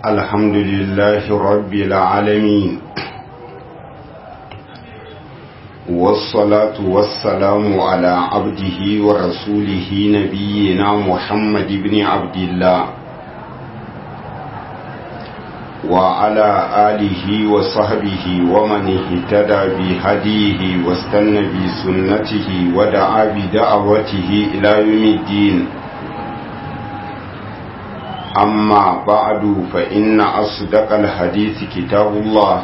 الحمد لله رب العالمين والصلاة والسلام على عبده ورسوله نبينا محمد بن عبد الله وعلى آله وصحبه ومن اهتدى بهديه واستنى بسنته ودعا بدعوته إلى يوم الدين أما بعد فإن أصدق الحديث كتاب الله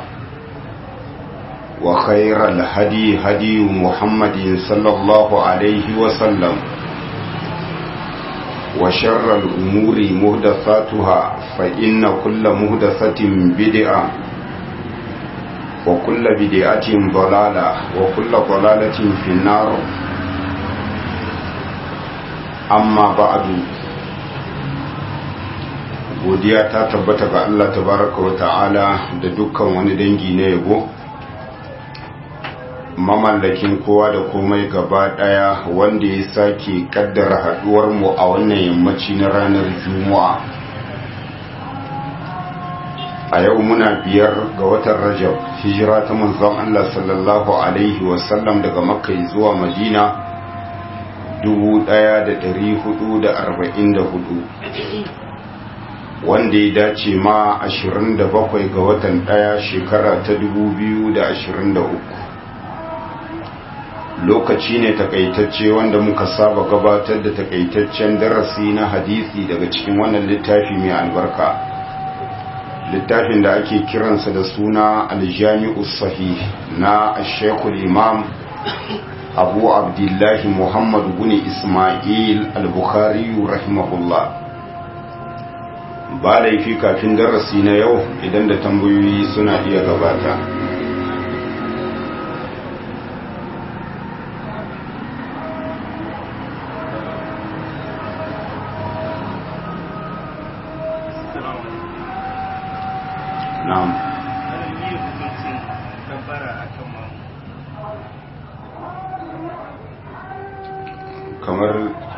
وخير الهدي هدي محمد صلى الله عليه وسلم وشر الأمور محدثاتها فإن كل محدثة بدعة وكل بدعة ضلالة وكل ضلالة في النار أما بعد godiya ta tabbata ga Allah tabaraka wa ta'ala da dukkan wani dangi na yabo mamallakin kowa da komai gaba daya wanda ya sake kaddara haduwar mu a wannan yammaci na ranar Juma'a a yau muna 5 ga watan Rajab hijira ta manzon Allah sallallahu alaihi wasallam daga Makka zuwa Madina 1444 wanda ya dace ma 27 ga watan 1 shekara ta 2023 lokaci ne takaitacce wanda muka saba gabatar da takaitaccen darasi na hadisi daga cikin wannan littafi mai albarka littafin da ake kiransa da suna aljami'us sahih na shekul imam abu abdullahi muhammad bin ismail al-bukhari rahimahullah ba laifi kafin darasi na yau idan da tambayoyi suna iya gabata na'am kamar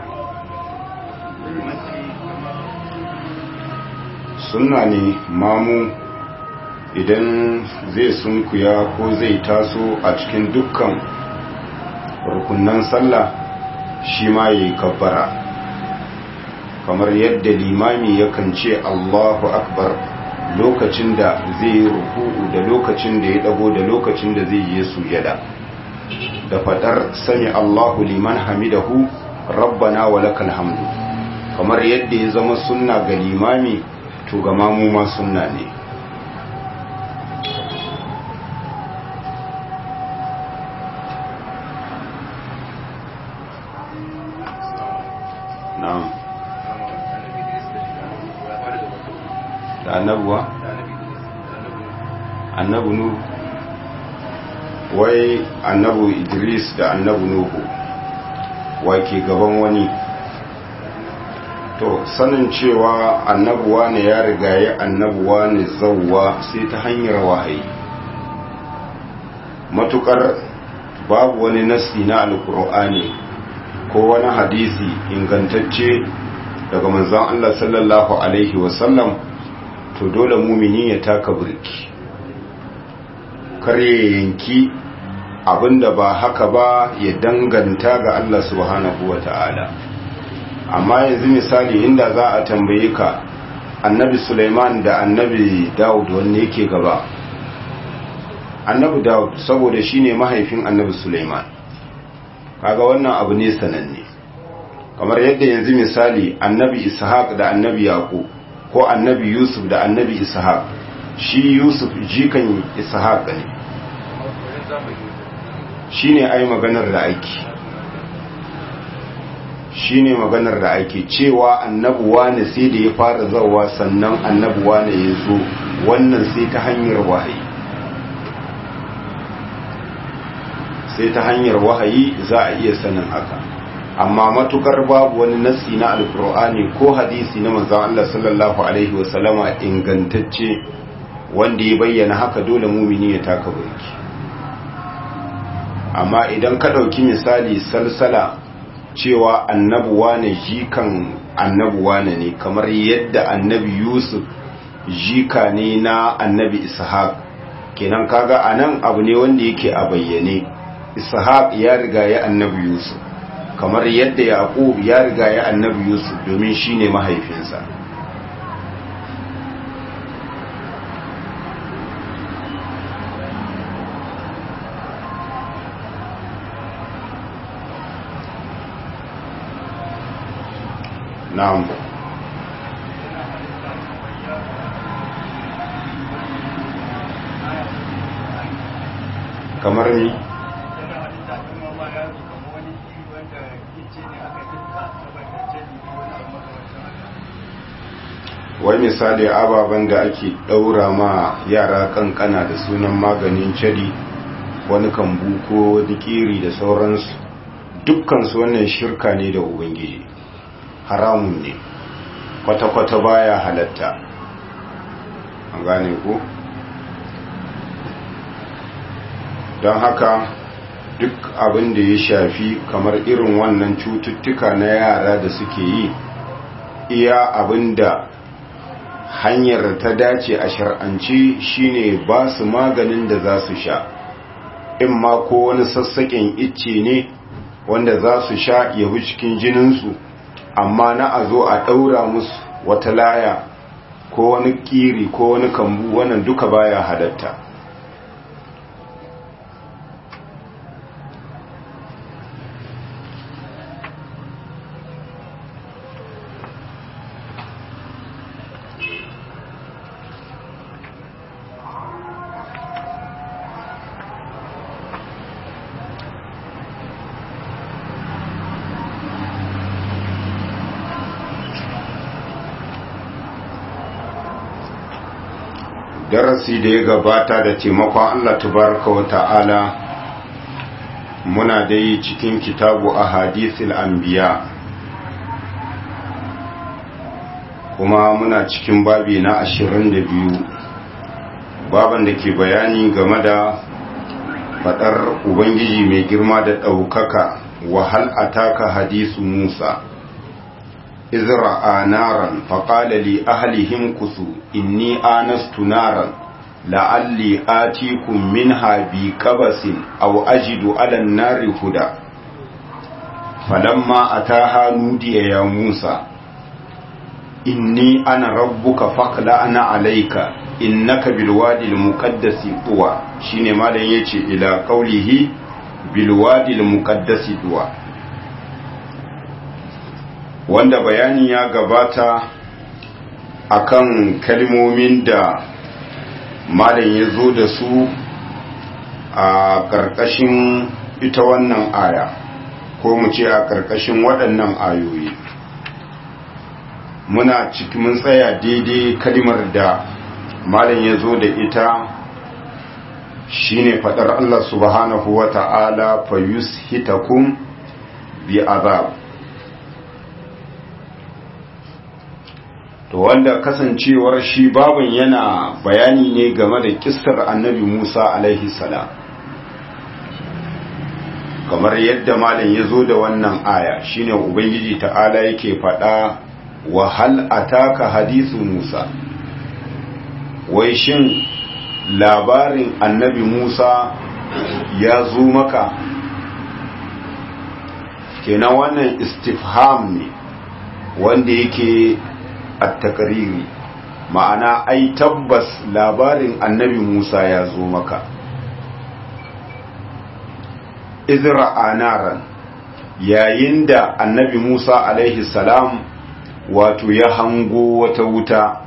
sunna ne mamu idan zai sunkuya ko zai taso a cikin dukkan rukunan sallah shi ma yayi kabbara kamar yadda limami yakan ce Allahu akbar lokacin da zai yi ruku'u da lokacin da ya dago da lokacin da zai yi sujada da fadar sami Allahu liman hamidahu rabbana walakal hamdu kamar yadda ya zama sunna ga limami to ga mamu ma sunna ne na'am da annabuwa annabu nuhu wai annabu idris da annabu nuhu wake gaban wani to sanin cewa annabuwa ne ya rigaye annabuwa ne zawwa sai ta hanyar wahayi matukar babu wani nasi na alkur'ani ko wani hadisi ingantacce daga manzon Allah sallallahu alaihi wasallam to dole mumini ya taka burki kar ya yanki abinda ba haka ba ya danganta ga Allah subhanahu wata'ala amma yanzu misali inda za a tambaye ka annabi Sulaiman da annabi Dawud wanne yake gaba annabi Dawud saboda shine mahaifin annabi Sulaiman kaga wannan abu ne sananne kamar yadda yanzu misali annabi Ishaq da annabi Yaqub ko annabi Yusuf da annabi Ishaq shi Yusuf jikan Ishaq ne shine ai maganar da aiki shine maganar da ake cewa annabuwa ne sai da ya fara zawa sannan annabuwa ne ya zo wannan sai ta hanyar wahayi sai ta hanyar wahayi za a iya sanin haka amma matukar babu wani nassi na alkur'ani ko hadisi na manzon Allah sallallahu alaihi wasallama ingantacce wanda ya bayyana haka dole mumini ya taka burki amma idan ka dauki misali salsala cewa annabuwa ne jikan annabuwa ne kamar yadda annabi Yusuf jika ne na annabi ishaq kenan kaga anan abu ne wanda yake a bayyane. ishaq ya riga ya annabi yusuf kamar yadda yaqub ya riga ya annabi yusuf domin shine mahaifinsa. na'am kamar ni wai misali ababen da ake daura ma yara kankana da sunan maganin cadi, wani kambu ko wani kiri da sauransu, dukkansu wannan shirka ne da ubangiji, haramun ne, kwata-kwata baya halatta. An gane ku? Don haka duk abin da ya shafi kamar irin wannan cututtuka na yara da suke yi, iya abin da hanyar ta dace a shar'anci shine ba su maganin da za su sha, in ma ko wani sassaƙen icce ne wanda za su sha ya bi cikin jininsu, amma na a zo a ɗaura musu wata laya ko wani ƙiri ko wani kambu, wannan duka baya halatta. Darasi da ya gabata da taimakon Allah tabaraka wa ta'ala muna dai cikin kitabu ahadithil anbiya, kuma muna cikin babi na 22, baban da ke bayani game da fadar ubangiji mai girma da ɗaukaka, wa hal ataka hadisu Musa إذ رأى نارا فقال لأهلهم كثوا إني آنست نارا لعلي آتيكم منها بقبس أو أجد على النار هدى فلما أتاها نودي يا موسى إني أنا ربك فاخلع عليك إنك بالوادي المقدس طوى شين ما يجي إلى قوله بالوادي المقدس طوى. Wanda bayani ya gabata akan kalmomin da malam ya zo da su a ƙarƙashin ita wannan aya, ko mu ce a ƙarƙashin waɗannan ayoyi. Muna cikin mun tsaya daidai kalmar da malam ya zo da ita shine faɗar Allah subhanahu wa ta'ala fa yushitakum bi azab. To wanda kasancewar shi babin yana bayani ne game da kissar annabi Musa alaihi salam, kamar yadda malam ya zo da wannan aya shine ubangiji ta'ala yake faɗa wa hal ataka hadisu Musa, wai shin labarin annabi Musa ya zo maka? Kenan wannan istifham ne wanda yake at-takriri, ma'ana ai tabbas labarin annabi Musa ya zo maka. Izra anaran, yayin da annabi Musa alaihi salam wato ya hango wata wuta,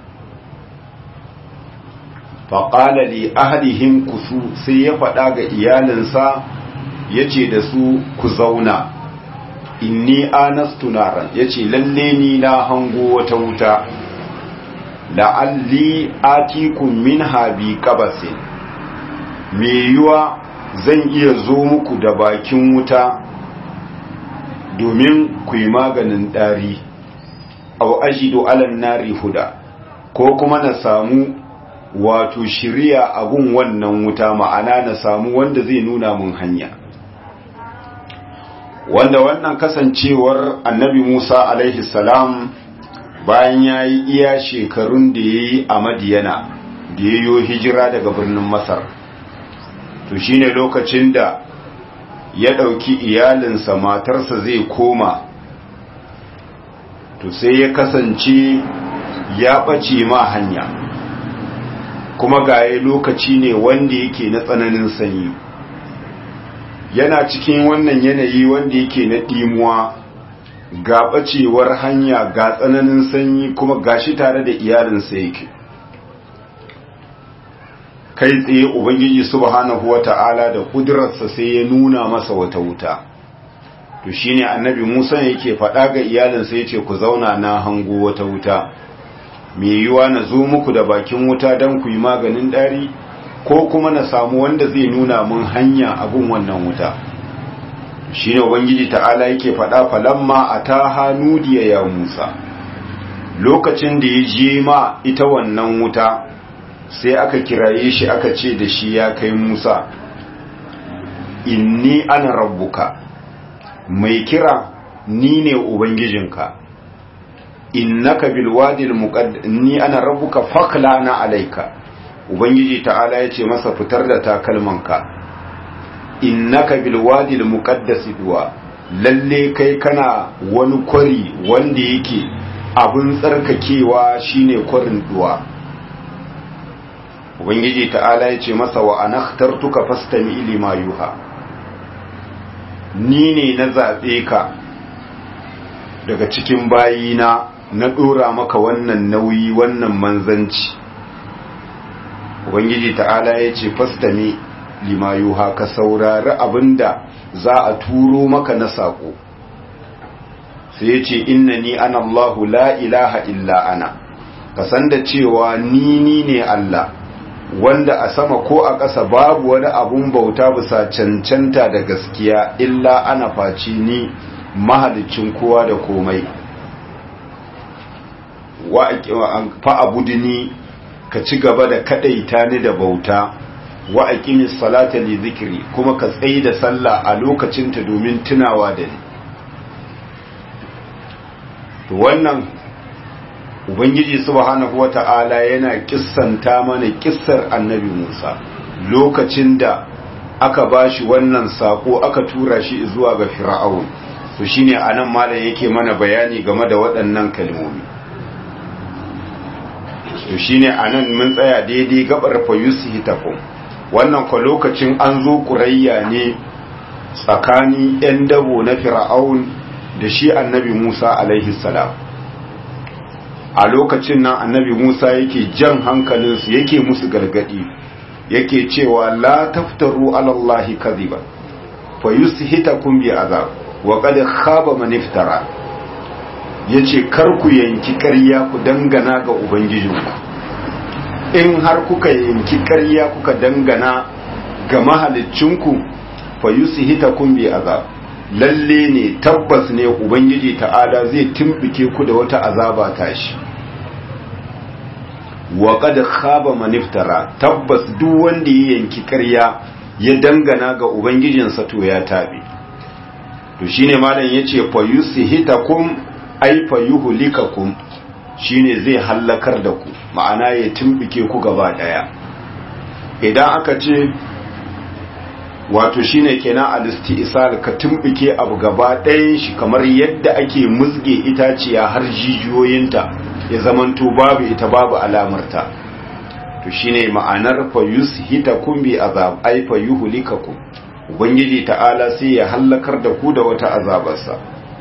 faƙala li ahlihim kusu, sai ya faɗa ga iyalinsa yace da su ku zauna, inni anastu naran, yace lalle ni na hango wata wuta, la'alli atikum minha bi qabasin, me yiwa zan iya zo muku da bakin wuta domin ku yi maganin dari, aw ajidu alan nari huda, ko kuma na samu wato shiriya a gun wannan wuta, ma'ana na samu wanda zai nuna mun hanya. Wanda wannan kasancewar annabi Musa alaihi salam bayan ya yi iya shekarun da ya yi a Madiyana da ya yi hijira daga birnin Masar. To shi ne lokacin da ya ɗauki iyalinsa matarsa zai koma, to sai ya kasance ya ɓace ma hanya, kuma gaye lokaci ne wanda yake na tsananin sanyi. Yana cikin wannan yanayi wanda yake na ɗimuwa, ga ɓacewar hanya, ga tsananin sanyi, kuma gashi tare da iyalinsa yake. Kai tsaye Ubangiji subhanahu wata'ala da kudurarsa sai ya nuna masa wata wuta. To shine annabi Musa yake faɗa ga iyalinsa, yace ku zauna, na hango wata wuta, me yiwa na zo muku da bakin wuta don ku yi maganin ɗari, ko kuma na samu wanda zai nuna mun hanya abun wannan wuta. Shine Ubangiji ta'ala yake faɗa, falamma ataha nudiya ya Musa, lokacin da ya je ma ita wannan wuta sai aka kiraye shi aka ce da shi, ya kai Musa, inni ana rabbuka, mai kira ni ne ubangijinka, innaka bil wadil muqaddas, ni ana rabbuka faklana alayka. Ubangiji ta'ala yace masa, fitar da takalmanka, innaka bil wadil muqaddas duwa, lalle kai kana wani kwari wanda yake abin tsarkakewa, shine kwarin duwa. Ubangiji ta'ala yace masa, wa anakhtartuka fastami lima yuha, ni ne na zaɓe ka daga cikin bayina, na ɗora maka wannan nauyi, wannan manzanci. Ubangiji ta'ala ya ce, fastami lima yuha, ka saurari abinda za a turo maka na saƙo. Sai ya ce, innani ana Allahu la ilaha illa ana, ka san da cewa ni ne Allah, wanda a sama ko a ƙasa babu wani abun bauta bisa cancanta da gaskiya illa ana faci ni, mahalicin kowa da komai. Fa abudini, ka ci gaba da kadaita ni da bauta, wa aqimis salata li zikri, kuma ka tsayi da sallah a lokacinta domin tunawa da ni. To wannan Ubangiji subhanahu wata'ala yana kissanta mana kissar annabi Musa lokacin da aka bashi wannan sako, aka tura shi zuwa ga Fir'aun. To shine anan malam yake mana bayani game da waɗannan kalmomi. To shine anan mun tsaya daidai gabar fa yusihitakum. Wannan ko lokacin an zo kurayya ne tsakanin ɗan dabo na Fir'aun da shi annabi Musa alaihi salam. A lokacin nan annabi Musa yake jan hankalinsu, yake musu gargadi, yake cewa la taftaru ala Allahi kadhiba fa yushitakum bi azab wa qad khaba man iftara. Yace kar ku yanki ƙarya ku dangana ga ubangijinku. In har kuka yanki ƙarya kuka dangana ga mahaliccinku, fa yushitakum bi azab, lalle ne, tabbas ne ubangiji ta'ala zai timbike ku da wata azaba tashi. Wa qad khaba man iftara, tabbas duk wanda ya yanki ƙarya ya dangana ga ubangijinsa to ya tabe. To shine malam yace fa yusihitakum ay fa yuhlikakum, shine zai hallakar da ku, ma'ana ya timbike ku gaba daya. Idan aka ce wato shine kenan al-istisal, ka timbike abu gaba ɗayan shi, kamar yadda ake musge itaciya har jijiyoyinta ya zamanto babu ita, babu alamarta. To shine ma'anar fa yushitakum bi azab ay fa yuhlikakum, ubangiji ta'ala sai ya hallakar da ku da wata azabarsa.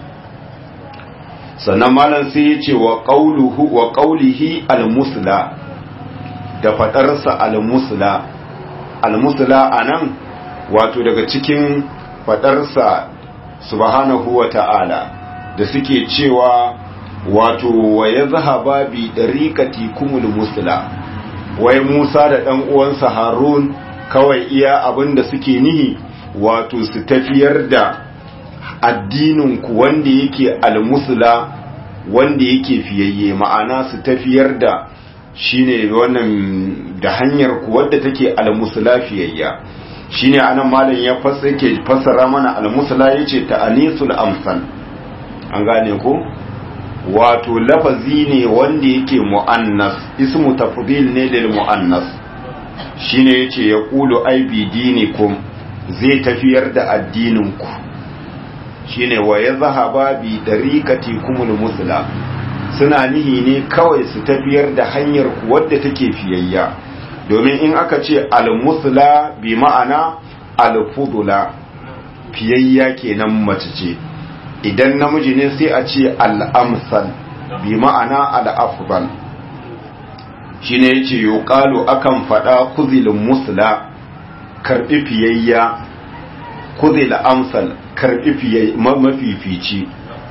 Sannan malam sai ya ce wa qawlihi al-musla, da fadarsa al-musla. Al-musla anan wato daga cikin fadarsa subhanahu wa ta'ala da suke cewa wato wa yazhaba bi dariqati kumul musla, wai Musa da dan uwansa Harun kawai iya abinda suke nihi wato su tafiyar da addinin ku wanda yake al-musla, wanda yake fiyayye, ma'ana su tafiyar da shine wannan da hanyar ku wadda take al-musla fiyayya. Shine anan malam ya fassara mana al-musla yace ta'anisul amsal, an gane ko wato lafazi ne wanda yake mu'annas, ismu tafdil ne lil mu'annas, shine yace ya qulu ai bi dinikum, zai tafiyar da addininku, shine wa yazhaba bi dariqatikumul musla, suna nihi ne kawai su tafiyar da hanyar ku wadda take fiyayya, domin in aka ce al-musla bi ma'ana al-fudula, fiyayya kenan mace ce, idan namiji ne sai a ce al-amsal bi ma'ana al-afdal, shine yace yuqalu akan fada khuzil musla, karbi fiyayya, khuzil amsal, karbi fiyayya mafifici.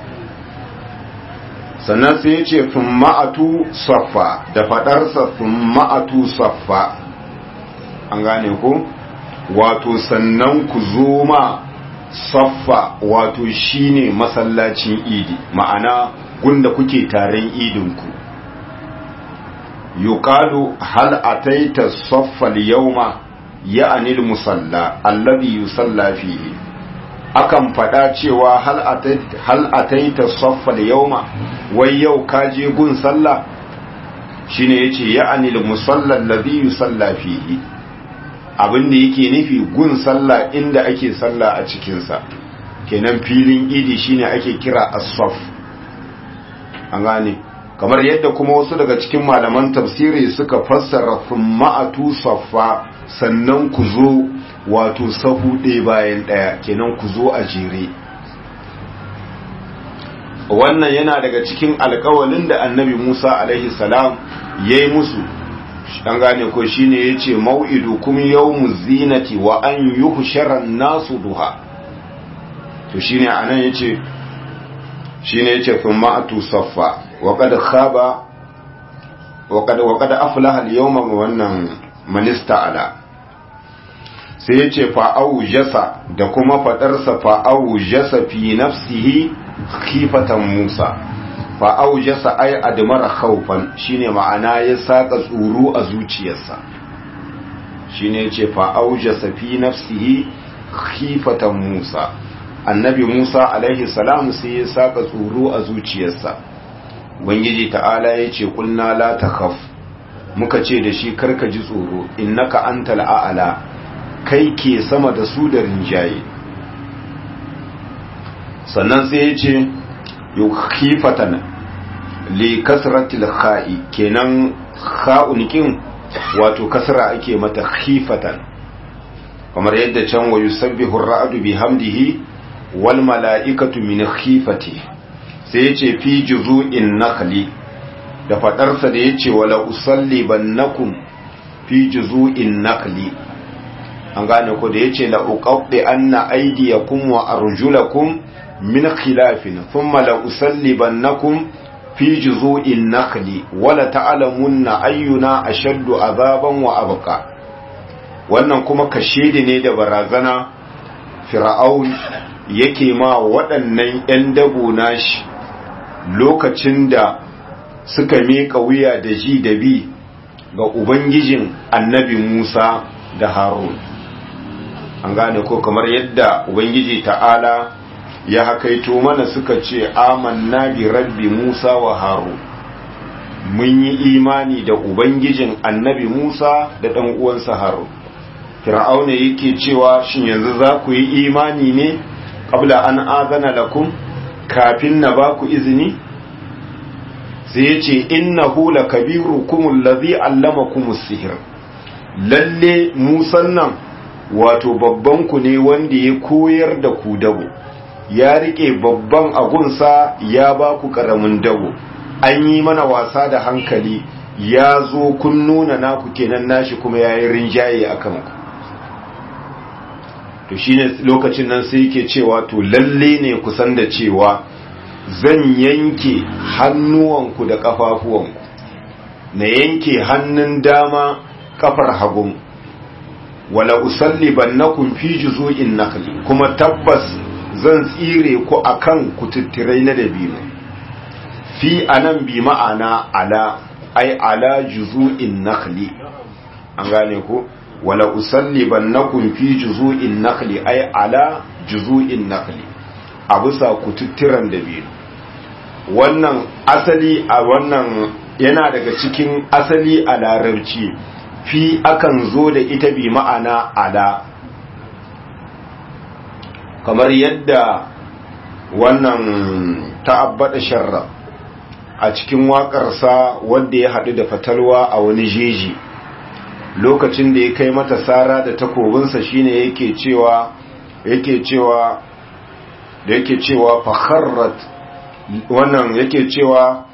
Sannan sai yace thumma'atu saffa, da fadarsa thumma'atu saffa, an gane ko wato sannan ku zo ma saffa, wato shine masallacin idi, ma'ana gunda kuke taron idinku. yuqalu hal ataita saffa al-yawma ya'ni al-musalla alladhi yusalla fihi, akan fada cewa hal ataita saffa al-yawma, wai yau ka je gun sallah, shine yace ya'ni al-musalla alladhi yusalla fihi, abinda yake nufi gun sallah inda ake sallah a cikin sa, kenan filin idi shine ake kira as-saff, an gane. Kamar yadda kuma wasu daga cikin malaman tafsiri suka fassara thumma'atu saffa, sannan ku zo wato sahu ɗaya bayan ɗaya, kenan ku zo a jere. Wannan yana daga cikin alƙawalin da annabi Musa alaihi salam ya yi musu, an gane ko shine ya ce mau'idukum yawmuz zinati wa an yuhshara nasu duha, to shine anan yace thumma'atu saffa وقد خاب وقد أفلح اليوم wannan manista ala, sai yace fa'aujasa, da kuma fadarsa fa'aujasa fi nafsihi khifatan Musa, fa'aujasa ay admara khawfan, shine ma'ana ya saka tsoro a zuciyarsa, shine yace fa'aujasa fi nafsihi khifatan Musa, annabi Musa alaihi salam sai ya saka tsoro a zuciyarsa. Ubangiji ta'ala ya ce kulna la takhaf, muka ce da shi karka ji tsoro, innaka antal a'la, kai ke sama da su da rinjaye. Sannan sai ya ce yukhifatan li kasratil kha'i, kenan kha'unikin wato kasra ake mata khifatan, kamar yadda can wa yusabbihu ar-ra'du bihamdihi wal mala'ikatu min khifatihi, sai yace fi juzu'in nakhli, da fadarsa da yace wala usalli bannakum fi juzu'in nakhli, an gane ko da yace la uqaddi anna aydiyakum wa arjulakum min khilafin thumma la usalli bannakum fi juzu'in nakhli wala ta'lamunna ayyuna ashaddu azaban wa abqa. Wannan kuma kashedi ne da barazana fir'aun yake ma waɗannan 'yan dabo nashi lokacin da suka miƙa wuya da ji da bi ga Ubangijin annabi Musa da Harun. An gane ko kamar yadda Ubangiji ta'ala ya hakaito mana suka ce amanna bi rabbi Musa wa Harun, mun yi imani da Ubangijin annabi Musa da ɗan uwansa Harun. Fir'auna yake cewa shin yanzu za ku yi imani ne qabla an azana lakum, kafin na ba ku izini? Sai ya ce innahu lakabirukum allazi allamakumus sihr, lalle Musan nan wato babban ku ne wanda ya koyar da ku dabo, ya rike babban agunsa ya ba ku karamin dabo, an yi mana wasa da hankali, ya zo kun nuna naku kenan, nashi kuma yayin rinjaye akan ku. To shine lokacin nan sai yake cewa to lalle ne ku san da cewa zan yanke hannuwanku da kafafuwanku, na yanke hannun dama kafar hagun, wala usallibannakum fi juzu'in nakhli, kuma tabbas zan tsire ku akan kututturai na dabino. Fi anan bi ma'ana ala, ai ala juzu'in nakhli, an gane ko wala usallibannakum fi juzu'in nakhli, ay ala juzu'in nakhli, a bisa kututturan dabino. wannan asali a wannan yana daga cikin asali a larabci fi akan zo da ita bi ma'ana ala, kamar yadda wannan ta'abbada sharra a cikin waƙarsa wanda ya haɗu da fatalwa a wani jeji lokacin da ya kai mata sara da takobinsa shine yake cewa fakharrat wannan yake cewa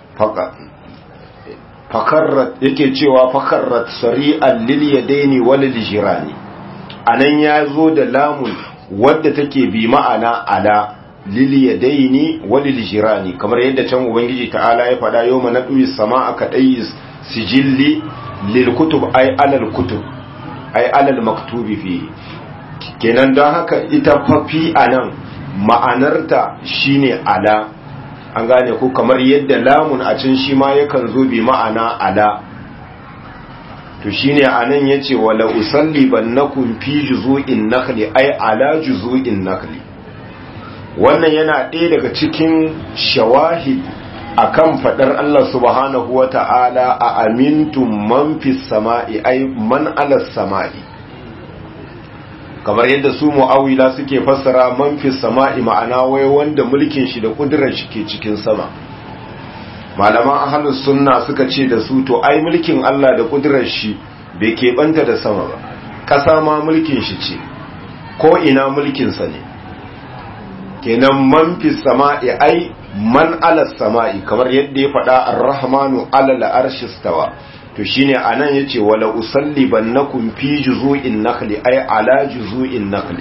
fakharrat sari'an lil yadaini wal jirani anan ya zo da lamun wadda take bi ma'ana ala lil yadaini wal jirani kamar yadda can ubangiji ta'ala ya fada yawma nadwi samaa kadayis sijilli lil kutub ay alal kutub ay alal maktubi fi kenan don haka ita fafi anan ma'anarta shine ala, an gane ko kamar yadda lamun a can shi ma yakan zo bi ma'ana ala. To shine anan yace wala usallibannakum fi juzu'in nakhli ay ala juzu'in nakhli. Wannan yana ɗaya daga cikin shawahid akan fadar Allah subhanahu wata'ala a amintum man fis sama'i ay man alas sama'i, kamar yadda su mu'awila suke fassara man fis sama'i ma'ana wai wanda mulkin shi da kudurar shi ke cikin sama. Malaman ahlus sunna suka ce da su to ai mulkin Allah da kudurar shi bai keɓanta da sama ba, ƙasa ma mulkin shi ce, ko ina mulkin sa ne. Kenan man fis sama'i ai man alas sama'i, kamar yadda ya faɗa ar-rahmanu alal arshi stawa. To shine anan yace wala usallibannakum fi juzu'in nakhli ay ala juzu'in nakhli.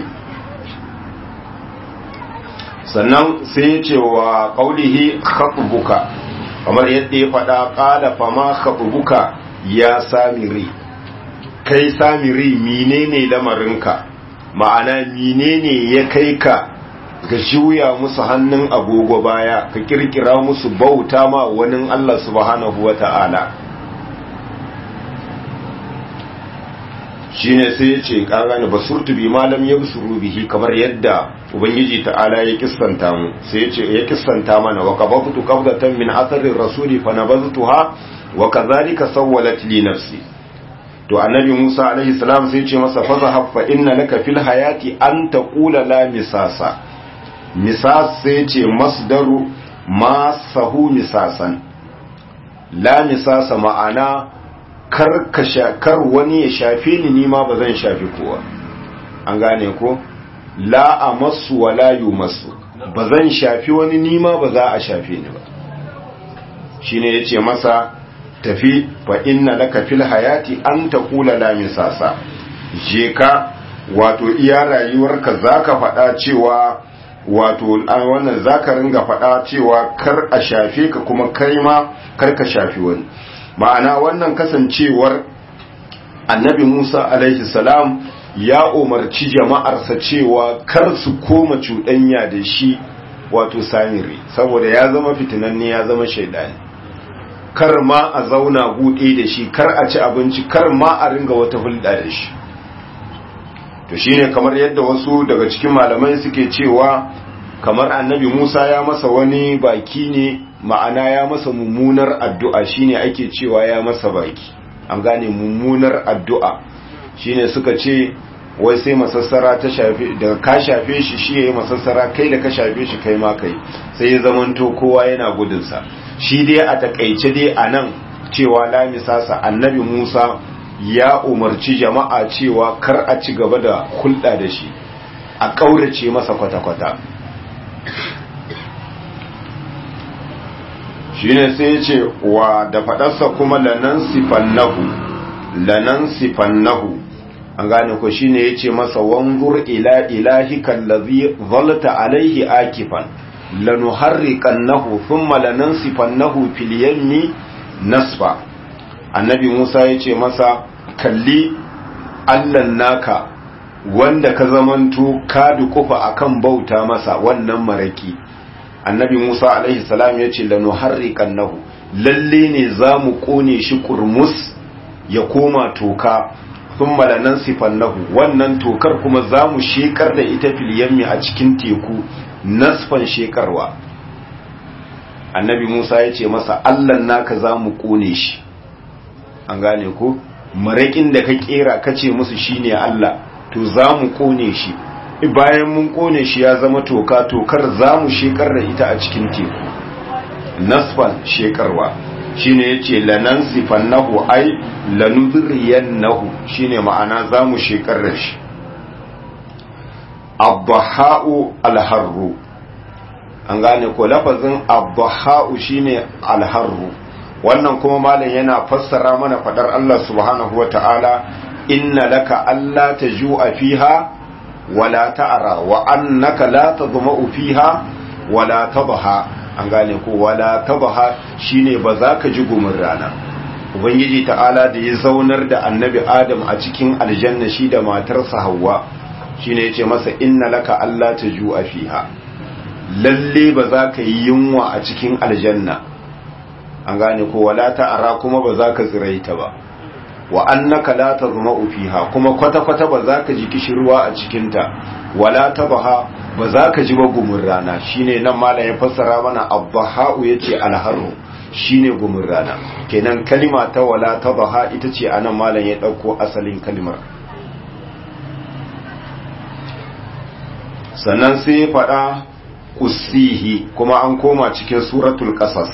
Sannan sai yace wa qaulihi khatbuka, kamar yadda ya faɗa qala fama khatbuka ya samiri, kai samiri menene lamarinka, ma'ana menene ya kai ka ga juya musu hannun agogo baya ka kirkira musu bauta ma wani Allah subhanahu wata'ala. Shine sai ya ce ƙarani basurtu bi malam ya busuru bihi, kamar yadda ubangiji ta'ala ya kissanta mu, sai ya ce ya kissanta mana wa qabatu qabdatan min atharir rasuli fa nabaztuha wa kadhalika sawwalat li nafsi. To annabi Musa alaihi salam sai ya ce masa fazahab fa inna laka fil hayati an taqula la misasa. Misas sai ya ce masdaru masahu misasan, la misasa ma'ana kar wani ya shafe ni nima ba zan shafi kowa, an gane ko la amassu wa la yumassu, ba zan shafi wani nima ba za a shafe ni ba. Shine yace masa tafi fa inna laka fil hayati an taqula la misasa, je ka wato iya rayuwarka zaka faɗa cewa wato wannan zaka ringa faɗa cewa kar a shafe ka kuma kai ma kar ka shafi wani. Ma'ana wannan kasancewar annabi Musa alaihi salam ya umarci jama'arsa cewa kar su koma cuɗanya da shi wato samiri, saboda ya zama fitinanne, ya zama shaidani, kar ma a zauna buɗe da shi, kar a ci abinci, kar ma a ringa wata hulɗa da shi. To shine kamar yadda wasu daga cikin malamai suke cewa kamar annabi Musa ya masa wani baki ne, ma'ana ya masa mummunar addu'a, shine ake cewa ya masa baki, an gane mummunar addu'a. Shine suka ce wai sai masassara ta shafe, daga ka shafe shi shi yayi masassara, kai da ka shafe shi kai ma kai, sai ya zamanto kowa yana gudunsa. Shi dai a takaice dai anan cewa la misasa, annabi Musa ya umarci jama'a cewa kar a ci gaba da hulɗa da shi, a ƙaurace masa kwata-kwata. Shine sai ya ce wa da faɗarsa kuma lanan sifannahu, an gane ko shine ya ce masa wanzur ila ilahika allazi zalta alaihi akifan lanuharriqannahu thumma lanansifannahu fil yammi nasfa. Annabi Musa ya ce masa kalli Allahn naka wanda ka zamanto ka dukufa akan bauta masa wannan maraki. Annabi Musa alaihi salam ya ce lanuharriqannahu, lalle ne zamu kone shi kurmus ya koma toka, thumma lanansifannahu, wannan tokar kuma zamu shekar da ita fil yammi a cikin teku, nasfan shekarwa. annabi Musa ya ce masa Allah naka za mu kone shi, an gane ko maraƙin da ka kera ka ce musu shine Allah to za mu kone shi, bayan mun kone shi ya zama toka, tokar za mu shekar da ita a cikin teku. Nasfan shekarwa shine yace lanansifannahu ay lanudriyannahu shine ma'ana za mu shekar da shi. Abbaha'u alharru, an gane ko lafazin abbaha'u shine alharru. Wannan kuma malam yana fassara mana fadar Allah subhanahu wata'ala inna laka alla tajua fiha wala ta'ra wa annaka la tadma'u fiha wala tadha, an gane ko wala tadha shine ba za ka ji gumin rana. Ubangiji ta'ala da ya zaunar da annabi Adam a cikin aljanna shi da matarsa Hawwa shine yace masa inna laka alla tajua fiha, lalle ba za ka yi yunwa a cikin aljanna, an gane ko wala ta'ara kuma ba za ka tsiraita ba, wa annaka la tazma'u fiha kuma kwata-kwata ba za ka ji kishirwa a cikinta, wala tabaha ba za ka ji ba gumin rana. Shine nan malam ya fassara mana abbaha'u yace alharru shine gumin rana, kenan kalima ta wala tabaha ita ce anan malam ya dauko asalin kalimar. Sannan sai ya faɗa kusihi, kuma an koma cikin suratul qasas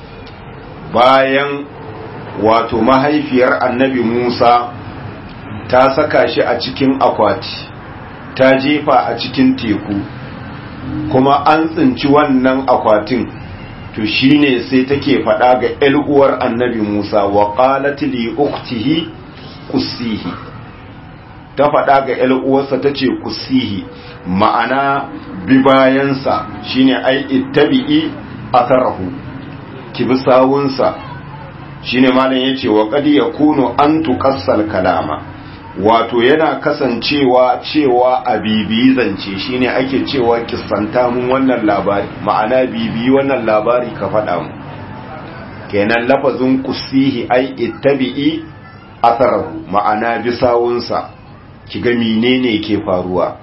bayan wato mahaifiyar annabi Musa ta saka shi a cikin akwati ta jefa a cikin teku, kuma an tsinci wannan akwatin, to shine sai take faɗa ga ƴar uwar annabi Musa wa qalat li ukhtihi kusihi, ta faɗa ga ƴar uwarsa tace kusihi ma'ana bi bayansa, shine ai ittabi'i atharahu, ki bi sawunsa. Shine malam yace wa qad yakunu an tuqassal kalama, wato yana kasancewa cewa a bibiyi zance, shine ake cewa kissanta mun wannan labari, ma'ana bibiyi wannan labari ka faɗa mu. Kenan lafazin kusihi ai ittabi'i atharahu, ma'ana bi sawunsa ki ga menene ke faruwa.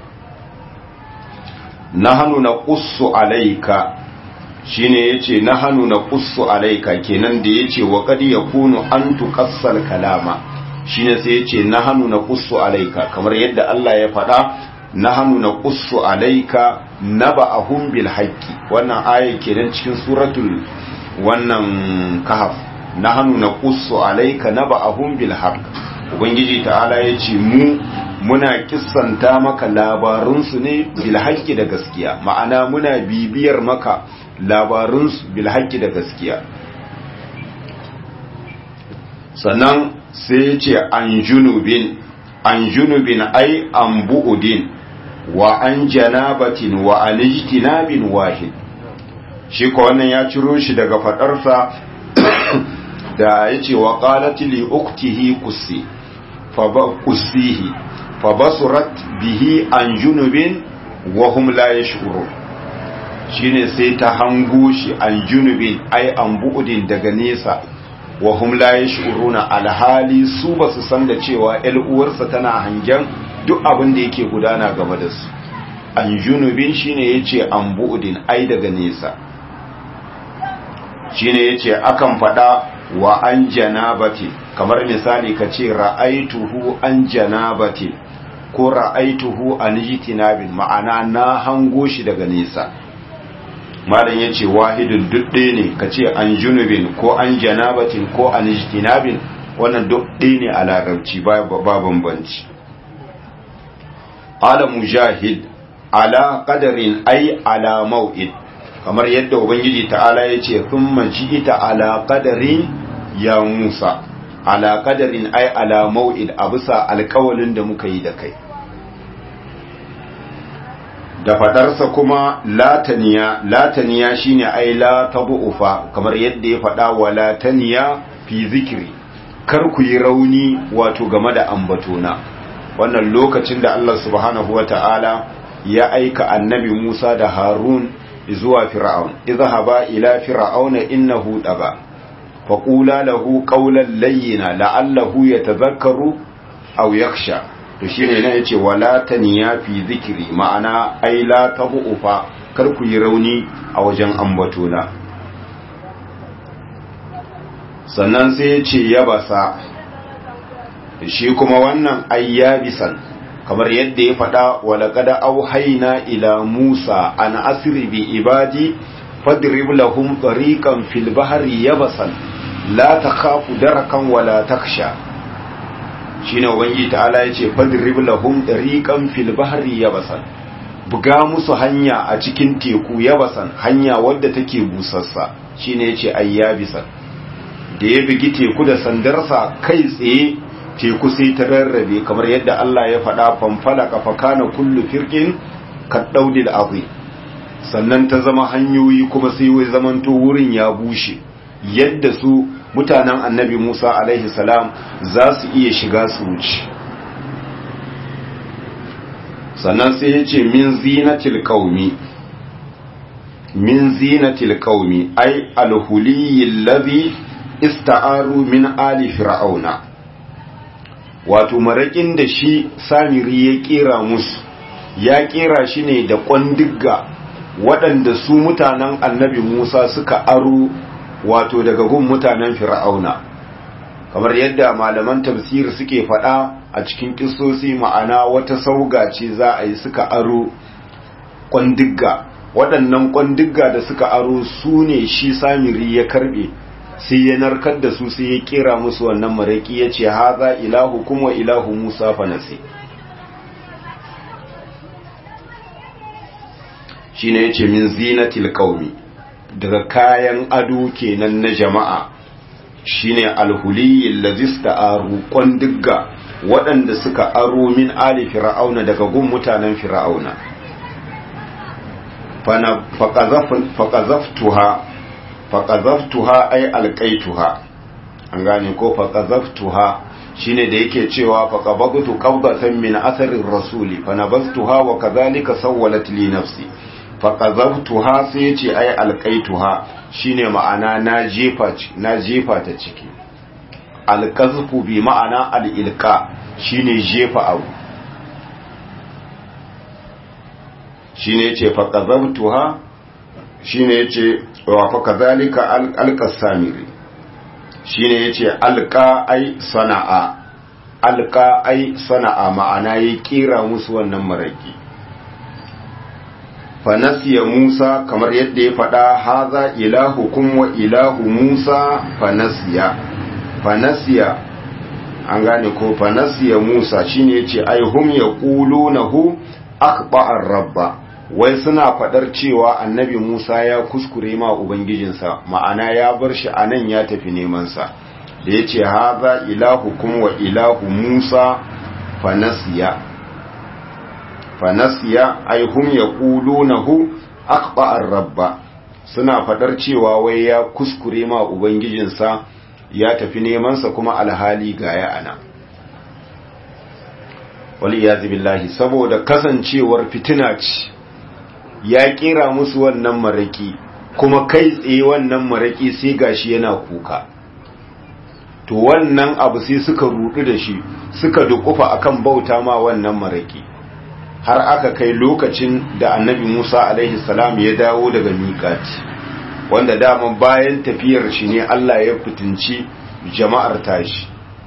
Nahnu naqussu alayka, shine yace nahnu naqussu alayka, kenan da yace wa qad yakunu an tuqassal kalama, shine sai yace nahnu naqussu alayka, kamar yadda Allah ya faɗa nahnu naqussu alayka naba'ahum bil haqqi. Wannan aya kenan cikin suratul wannan kahf, nahnu naqussu alayka naba'ahum bil haqq. Ubangiji ta'ala yace muna kissanta maka labarunsu ne bil haqqi da gaskiya, ma'ana muna bibiyar maka labarunsu bil haqqi da gaskiya. Sannan sai ce an junubin ai an bu'udin wa an janabatin wa an ijtinabin wahid. Shi ko wannan ya ciro shi daga fadarsa da yace wa qalat li uktihi qusi fa qusihi fa basurat bihi an junubin wa hum la yash'urun. Shine sai ta hango shi an junubin ai an bu'udin daga nesa, wa hum la yash'uruna, alhali su basu san da cewa ƴar uwarsa tana hangen duk abin da yake gudana game da su. An junubin shine yace an bu'udin ai daga nesa, shine yace akan fada wa an janabati, kamar misali kace ra'aituhu an janabati ko ra'aituhu an jitinabin, ma'ana na hango shi daga nesa. malam ya ce wahidun dudde ne ka ce an junubin ko an janabatin ko an jitinabin, wannan dudde ne a larabci ba bambanci. ala mujahid ala qadarin ai ala mau'id, kamar yadda ubangiji ta'ala ya ce thumma ji'ita ala qadarin ya Musa, ala qadarin ai ala mau'id, a bisa alƙawalin da muka yi da kai. da fadarsa kuma lataniya shine ai la tabu'ufa, kamar yadda ya fada wa lataniya fi zikri, kar ku yi rauni wato game da ambatona. wannan lokacin da Allah subhanahu wata'ala ya aika annabi Musa da Harun zuwa Fir'aun, izhaba ila fir'auna innahu daba faqula lahu qawlan layyina la'allahu yatadhakkaru aw yakhsha. to shine ne yace wala taniya fi zikri, ma'ana ai la tabu'ufa, kar ku yi rauni a wajen ambatona. sannan sai ya ce yabasa, shi kuma wannan ayyabisan kamar yadda ya faɗa walaqad auhayna ila Musa an asri bi ibadi fadrib lahum tariqan fil bahri yabasan la takhafu darakan wala taksha. shine ubangiji ta'ala yace fadrib lahum tariqan fil bahri yabasan, buga musu hanya a cikin teku yabasan, hanya wadda take busassa, shine yace ayyabisan. da ya bigi teku da sandarsa kai tsaye teku sai ta rarrabe kamar yadda Allah ya faɗa fanfalaka fakana kullu firqin kaddaudil azim, sannan ta zama hanyoyi kuma sai wai zamanto wurin ya bushe yadda su mutanen annabi Musa alaihi salam za su iya shiga su wuce. sannan sai ya ce min zinatil qaumi ay alhuliyil ladhi ista'aru min ali fir'auna, wato marakin da shi Samiri ya kera musu, ya kera shi ne da kwandigga waɗanda su mutanen annabi Musa suka aro wato daga gun mutanen fir'auna, kamar yadda malaman tafsir suke faɗa a cikin kissosi, ma'ana wata sauga ce za a yi suka aro kwandigga. waɗannan kwandigga da suka aro su ne shi Samiri ya karɓe, sai ya narkar da su, sai ya kera musu wannan maraki, ya ce haza ilahu kuma ilahu Musa fanasi. shi ne ya ce min zinatil qaumi, daga kayan ado kenan na jama'a, shi ne alhuliyin lazista aro kwandigga waɗanda suka aro min ali fir'auna daga gun mutanen fir'auna. faƙazaftuha ai alƙaituha, an gane ko faƙazaftuha shine da yake cewa faqabtu qabdatan min atharir rasuli fanabaztuha wa kadhalika sawwalat li nafsi. faqazaftuha sai yace ai alqaituha shine ma'ana na jefa ta ciki. alqazfu bi ma'ana alilqa shine jefa abu, shine yace faqazaftuha shine yace wa fakadhalika alqasamiri shine yace alqa ai sana'a, alqa ai sana'a ma'ana ya kira musu wannan maraki. fanasiya Musa kamar yadda ya faɗa haza ilahukum wa ilahu Musa fanasiya an gane ko fanasiya Musa shine yace ai hum yaqulunahu akba'ar rabba, wai suna faɗar cewa annabi Musa ya kuskure ma ubangijinsa, ma'ana ya bar shi anan ya tafi neman sa, da yace haza ilahukum wa ilahu Musa fanasiya ay hum yaqulunahu akba'ar rabba, suna faɗar cewa wai ya kuskure ma ubangijinsa ya tafi neman sa kuma alhali gaya ana. waliyazi billahi, saboda kasancewar fitina ce ya kera musu wannan maraki, kuma kai tsaye wannan maraki sai gashi yana kuka. to wannan abu sai suka rudu da shi, suka dukufa akan bauta ma wannan maraki, har aka kai lokacin da annabi Musa alaihi salam ya dawo daga miƙati, wanda daman bayan tafiyar shi ne Allah ya fitinci jama'ar tashi.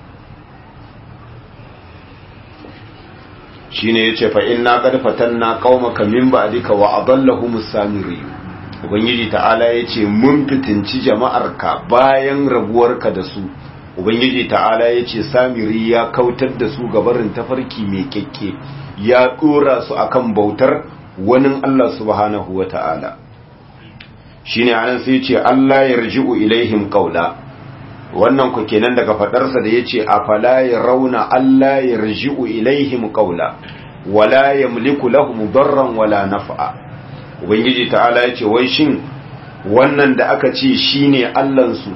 shine yace fa inna qad fatanna qaumaka min ba'dika wa adallahumus samiri, ubangiji ta'ala yace mun fitinci jama'arka bayan rabuwarka da su. ubangiji ta'ala yace Samiri ya kautar da su gabarin tafarki mai kekke, ya dora su akan bautar wani Allah subhanahu wata'ala. shine anan sai yace Allah yarji'u ilaihim qawla, wannan ku kenan daga fadarsa da yace afala yarawna alla yarji'u ilaihim qawla wala yamliku lahum darran wala naf'a. ubangiji ta'ala yace wai shin wannan da aka ce shine Allahn su,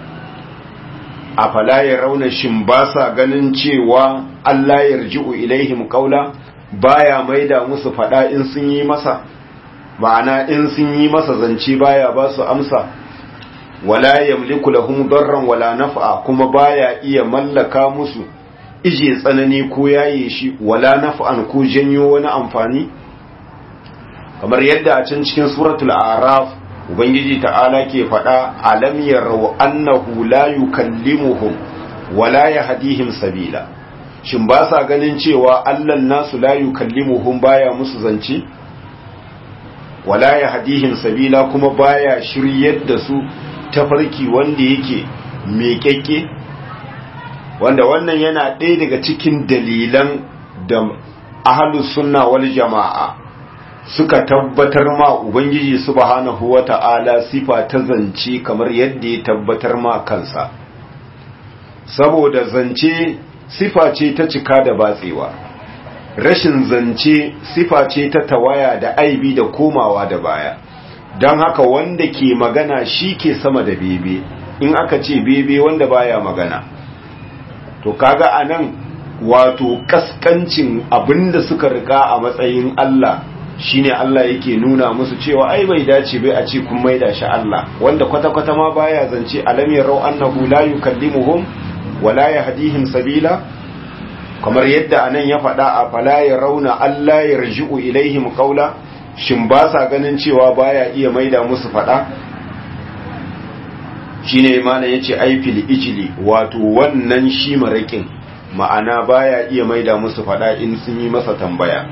afala yarawna shin ba sa ganin cewa alla yarji'u ilaihim qawla baya maida musu fada in sun yi masa, ma'ana in sun yi masa zance baya ba su amsa. wala yamliku lahum darran wala naf'a, kuma baya iya mallaka musu ije tsanani ko yaye shi, wala naf'an ko janyo wani amfani. kamar yadda a can cikin suratul a'raf ubangiji ta'ala ke faɗa alam yarau annahu la yukallimuhum wala yahdihim sabila, shin ba sa ganin cewa Allah nasu la yukallimuhum baya musu zance, wala yahdihim sabila kuma baya shiryar da su tafarki wanda yake miƙeƙe, wanda wannan yana ɗaya daga cikin dalilan da ahlus sunna wal jama'a suka tabbatar ma ubangiji subhanahu wata'ala sifa ta zance kamar yadda ya tabbatar ma kansa, saboda zance sifa ce ta cika da batsewa, rashin zance sifa ce ta tawaya da aibi da komawa da baya. don haka wanda ke magana shi ke sama da bebe, in aka ce bebe wanda baya magana, to kaga anan wato kaskancin abinda suka rika a matsayin Allah shine Allah yake nuna musu cewa ai bai dace bai a ce kun maida shi Allah wanda kwata-kwata ma baya zance, alam yarau annahu la yukallimuhum wala yahdihim sabila, kamar yadda anan ya faɗa a fala yarawna alla yarji'u ilaihim qawla, shin ba sa ganin cewa baya iya maida musu faɗa. Shine mana yace ai fil ijli, wato wannan shi marakin ma'ana baya iya maida musu faɗa in sun yi masa tambaya.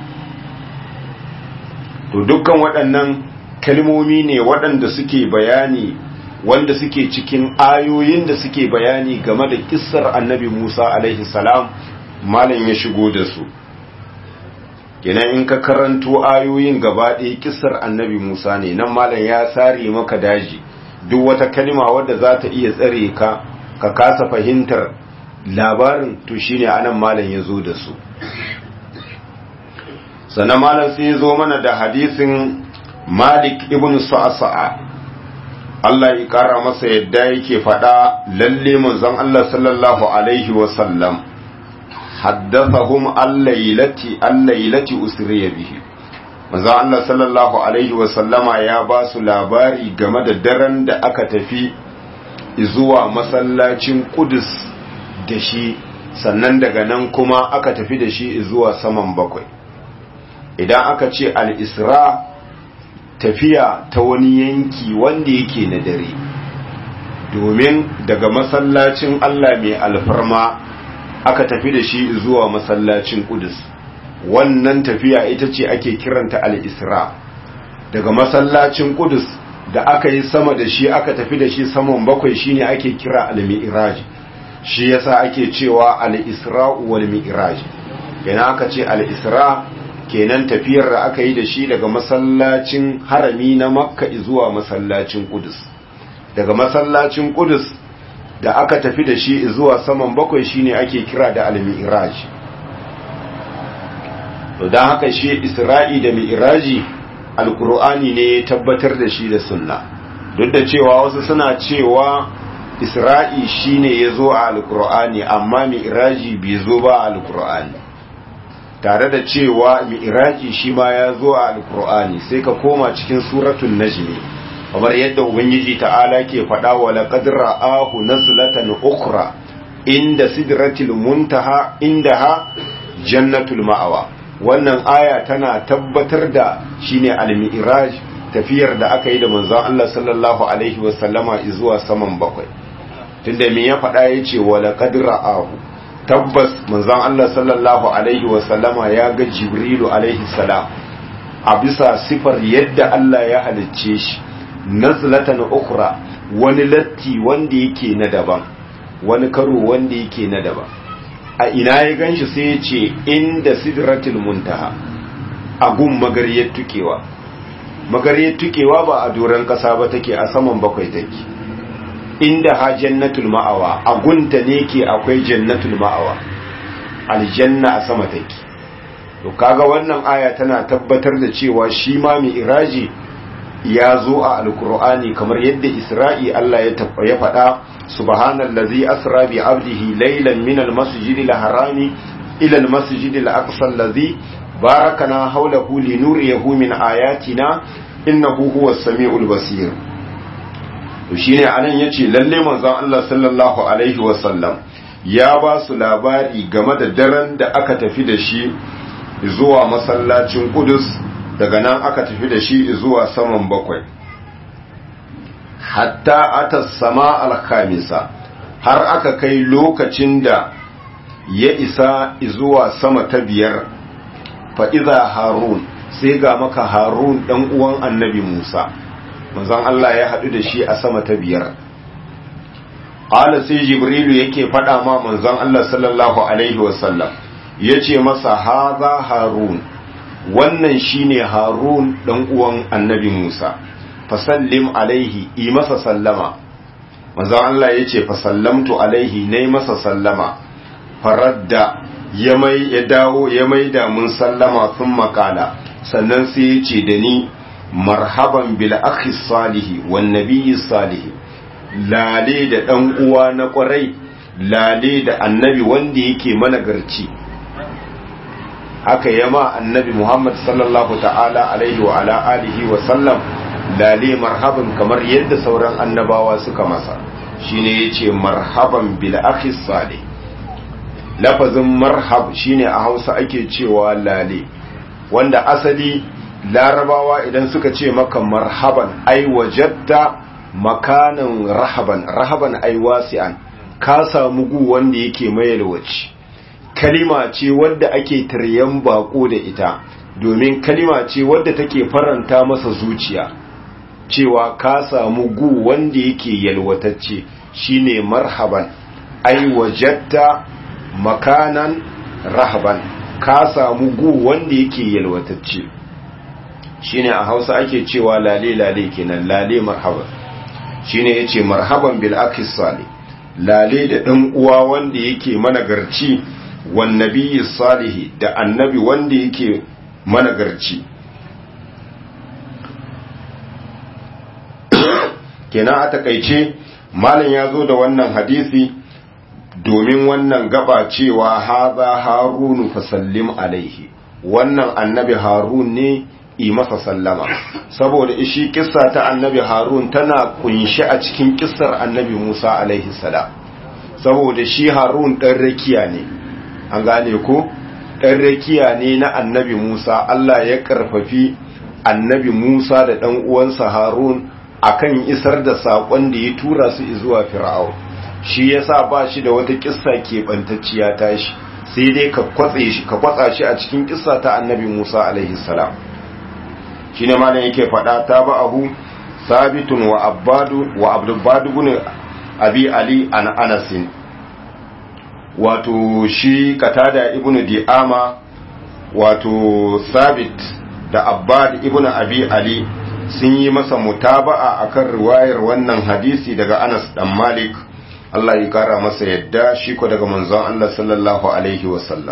To dukkan waɗannan kalmomi ne waɗanda suke bayani, wanda suke cikin ayoyin da suke bayani game da kissar annabi Musa alaihi salam, malam ya shigo da su. Kenan in ka karanto ayoyin gaba ɗaya kissar annabi Musa ne, nan malam ya sare maka daji duk wata kalma wadda za ta iya tsare ka ka kasa fahimtar labarin, to shine anan malam ya zo da su. Sannan malam sai ya zo mana da hadisin Malik ibn Sa'sa'a, Allah ya kara masa yadda yake faɗa, lalle manzon Allah sallallahu alaihi wa sallam haddathahum al-lailati usriya bihi. Manzon Allah sallallahu alaihi wa sallama ya ba su labari game da daren da aka tafi zuwa masallacin Qudus da shi, sannan daga nan kuma aka tafi da shi zuwa saman bakwai. Idan aka ce al-isra, tafiya ta wani yanki wanda yake na dare, domin daga masallacin Allah mai alfarma aka tafi da shi zuwa masallacin Qudus, wannan tafiya ita ce ake kiranta al-isra. Daga masallacin Qudus da aka yi sama da shi aka tafi da shi saman bakwai shine ake kira al-mi'raj, shi yasa ake cewa al-isra wal mi'raj. Yana aka ce al-isra kenan tafiyar da aka yi da shi daga masallacin harami na Makka zuwa masallacin Qudus. Daga masallacin Qudus da aka tafi da shi zuwa saman bakwai shine ake kira da al-mi'raj. To dan haka shi Isra'i da Mi'raji al-Qur'ani ne ya tabbatar da shi da sunna, duk da cewa wasu suna cewa Isra'i shine yazo a al-Qur'ani amma Mi'raji bai zo ba a al-Qur'ani, tare da cewa mi'raji shi ma ya zo a alkur'ani. Sai ka koma cikin suratul najmi, kamar yadda ubangiji ta'ala ke faɗa wa laqad ra'ahu nazlatan ukhra inda sidratil muntaha indaha jannatul ma'awa. Wannan aya tana tabbatar da shine al-mi'raj, tafiyar da aka yi da manzon Allah sallallahu alaihi wasallama zuwa saman bakwai. Tunda me ya faɗa yace wa laqad ra'ahu, tabbas manzon Allah sallallahu alaihi wasallama ya ga Jibrilu alaihi salam a bisa sifar yadda Allah ya halicce shi, nazlatan ukhra, wani latti wanda yake na daban, wani karo wanda yake na daban. A ina ya ganshi sai ya ce inda sidratul muntaha, a gun magariyar tukewa. Magariyar tukewa ba a doron kasa ba take, a saman bakwai take. Inda ha jannatul ma'awa, a gunta ne ke akwai jannatul ma'awa, aljanna a sama take. To kaga wannan aya tana tabbatar da cewa shi ma mi'raji ya zo a alkur'ani kamar yadda Isra'i Allah ya faɗa, subhanallazi asra bi 'abdihi laylan min al-masjidil harami ila al-masjidil aqsa allazi barakana hawlahu linuriyahu min ayatina innahu huwas samiul basir. To shine anan yace lalle manzon Allah sallallahu alaihi wasallam ya ba su labari game da daren da aka tafi da shi zuwa masallacin Qudus, daga nan aka tafi da shi zuwa saman bakwai. hatta ata sama al-khamisa har aka kai lokacin da ya isa zuwa sama ta biyar fa iza harun sai ga maka harun dan uwan annabi Musa manzon Allah ya hadu da shi a sama ta biyar qala sai jibrilu yake fada ma manzon Allah sallallahu alaihi wasallam yace masa haza harun wannan shine harun dan uwan annabi Musa fasallim alaihi yi masa sallama manzon Allah yace fasallamtu alaihi nayi masa sallama faradda ya dawo ya maida mun sallama sun makala sannan sai ya ce da ni marhaban bil akhi salihi wan nabiyyi salihi lale da dan uwa na kwarai lale da annabi wanda yake managarci haka yama annabi Muhammad sallallahu ta'ala alaihi wa ala alihi wa sallam lale marhaban kamar yadda sauran annabawa suka masa shine yace marhaban bil akhi salih lafazin marhab shine a Hausa ake cewa lale wanda asali larabawa idan suka ce maka marhaban ai wajatta makanan rahaban ai wasi'an ka samu gu wanda yake mayalwaci kalima ce wadda ake taryan bako da ita domin kalima ce wadda take faranta masa zuciya cewa ka samu gu wanda yake yalwatacce shine marhaban ai wajatta makanan rahaban ka samu gu wanda yake yalwatacce shine a Hausa ake cewa lale lale kenan lale marhaban shine yace marhaban bil akis salih lale da dan uwa wanda yake managarci wan nabiyyi salih da annabi wanda yake managarci kenan a takeice malam ya zo da wannan hadisi domin wannan gaba cewa haza harunu fasallim alaihi wannan annabi harun ne yi masa sallama saboda ishi kissa ta annabi harun tana kunshi a cikin kissar annabi musa alaihi salam saboda shi harun dan rakiya ne an gane ko dan rakiya ne na annabi musa Allah ya karfafi annabi musa da dan uwansa harun akan isar da sakon da ya tura su zuwa fir'aun shi yasa ba shi da wata kissa keɓantacciya tashi sai dai ka kwatsa shi a cikin kissa ta annabi Musa alaihi salam shine malam yake faɗa ta ba abu sabitun wa abdubad ibn abi ali an anas wato shi katada ibn di'ama wato sabit da abbad ibn abi ali sun yi masa mutaba'a akan riwayar wannan hadisi daga Anas dan Malik Allah ya kara masa yadda shi ko daga manzon Allah sallallahu alaihi wasallam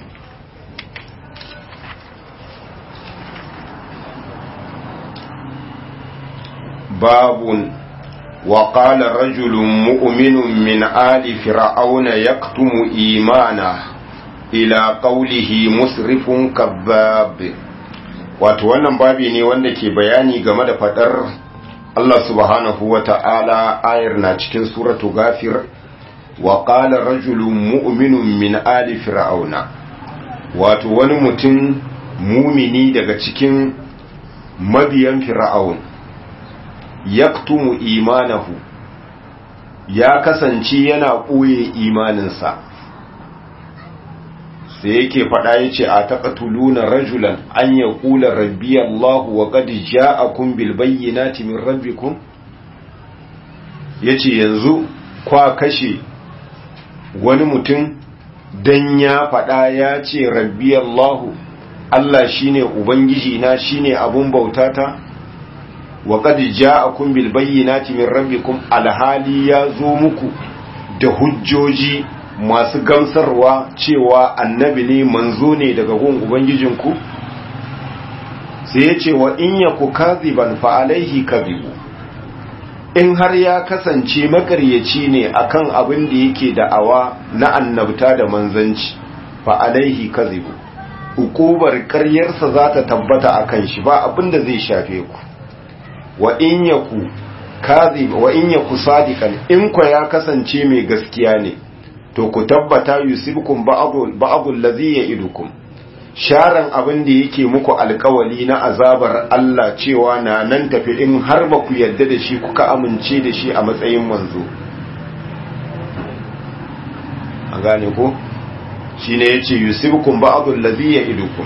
babun wa qala rajulun mu'minun min ali fir'auna yaktumu imana ila qawlihi musrifun kadhab wato wannan babi ne wanda ke bayani game da fadar Allah subhanahu wa ta'ala ayar na cikin suratu gafir wa qala rajulun mu'minun min ali fir'auna wato wani mutum mumini daga cikin mabiyan fir'aun yaktumu imanahu ya kasance yana ɓoye imaninsa sai yake faɗa yace a taqtuluna rajulan an yaqula rabbi Allah wa qad ja'akum bil bayyinati min rabbikum yace yanzu kwa kashe wani mutum dan ya faɗa ya ce rabbi Allah shine ubangiji na shine abun bautata wa qad ja'akum bil bayyinati min rabbikum alhali ya zo muku da hujjoji masu gamsarwa cewa annabi ne manzo ne daga gun ubangijinku sai ya ce wa in yaku kaziban fa alaihi kadhibu in har ya kasance makaryaci ne akan abin da yake da'awa na annabta da manzanci fa alaihi kadhibu hukubar ƙaryarsa za ta tabbata akan shi ba abin da zai shafe ku wa in yaku kadhib wa in yaku sadiqan in ko ya kasance mai gaskiya ne to ku tabbata yusibkum ba'dul ladhi ya'idukum sharan abin da yake muku alkawali na azabar Allah cewa na nan tafi in har ba ku yarda da shi kuka amince da shi a matsayin manzo an gane ko shine yace yusibukum ba'dul ladhi ya'idukum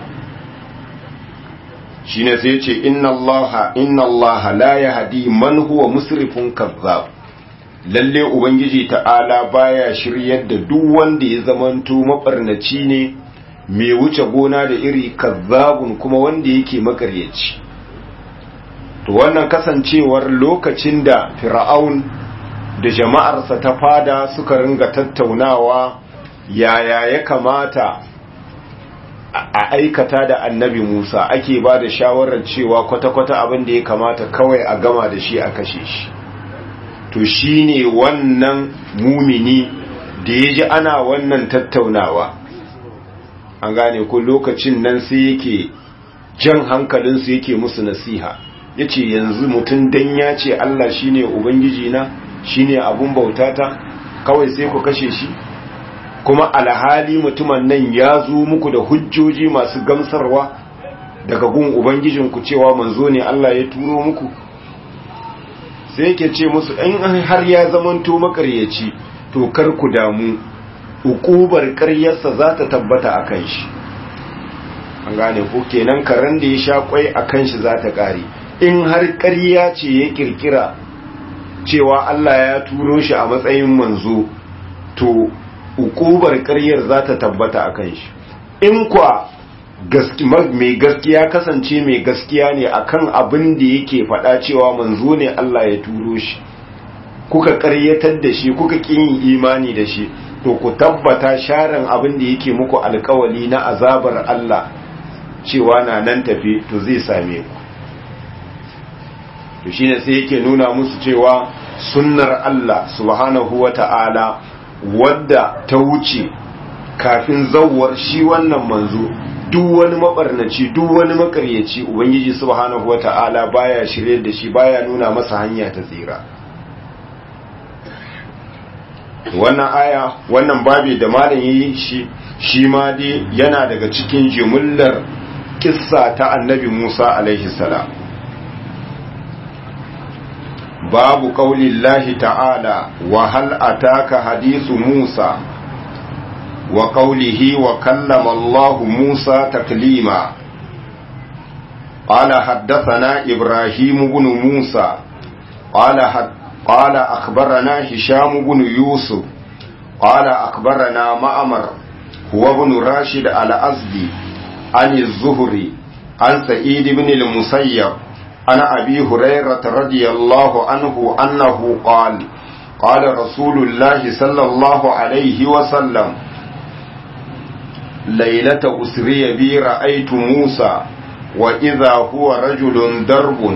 shine sai yace inna allaha la yahdi man huwa musrifun kazzab lalle ubangiji ta'ala baya shiryar da duk wanda ya zamanto mabarnaci ne mai wuce gona da iri kazzabun kuma wanda yake makaryaci to wannan kasancewar lokacin da fir'aun da jama'arsa ta fada suka ringa tattaunawa yaya ya kamata a aikata da annabi Musa ake ba da shawarar cewa kwata-kwata abin da ya kamata kawai a gama da shi a kashe shi to shine wannan mumini da ya ji ana wannan tattaunawa an gane ko lokacin nan sai yake jan hankalinsu yake musu nasiha yace yanzu mutum dan ya ce Allah shine ubangiji na shine abun bautata kawai sai ku kashe shi kuma alhali mutumin nan ya zo muku da hujjoji masu gamsarwa daga gun ubangijinku cewa manzo ne Allah ya turo muku sai yake ce musu in har ya zamanto makaryaci to kar ku damu ukubar ƙaryarsa za ta tabbata a kan shi an gane ko kenan karen da ya sha kwai a kan shi za ta ƙare in har ƙarya ce ya kirkira cewa Allah ya turo shi a matsayin manzo to ukubar ƙaryar za ta tabbata a kan shi in kwa mai gaskiya kasance mai gaskiya ne akan abin da yake faɗa cewa manzo ne Allah ya turo shi kuka ƙaryatar da shi kuka ƙin imani da shi to ku tabbata sharan abin da yake muku alkawali na azabar Allah cewa na nan tafi to zai same ku to shine sai yake nuna musu cewa sunnar Allah subhanahu wata'ala wadda ta wuce kafin zawwar shi wannan manzo duk wani mabarnaci duk wani makaryaci ubangiji subhanahu wata'ala baya shirye da shi baya nuna masa hanya ta tsira wannan aya wannan babi da malam yi shi ma dai yana daga cikin jumlar kissa ta annabi Musa alaihi salam babu qaulillahi ta'ala wa hal ataka hadithu Musa wa qawlihi wa kallama Allah Musa taklima qala haddathana Ibrahim ibn Musa قال أخبرنا هشام بن يوسف قال أخبرنا مأمر هو ابن راشد الأزدي عن الزهري عن سعيد بن المسيب عن أبي هريرة رضي الله عنه أنه قال رسول الله صلى الله عليه وسلم ليلة أسري بي رأيت موسى وإذا هو رجل درب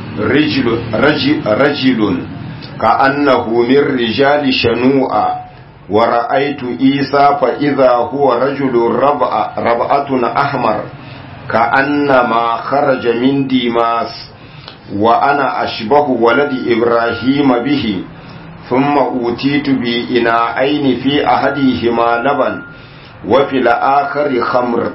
رجل كأنه من رجال شنوء ورأيت إيسى فإذا هو رجل ربعة أحمر كأنما خرج من ديماس وأنا أشبه ولد إبراهيم به ثم أوتيت بإناءين في أحدهما لبن وفي الآخر خمر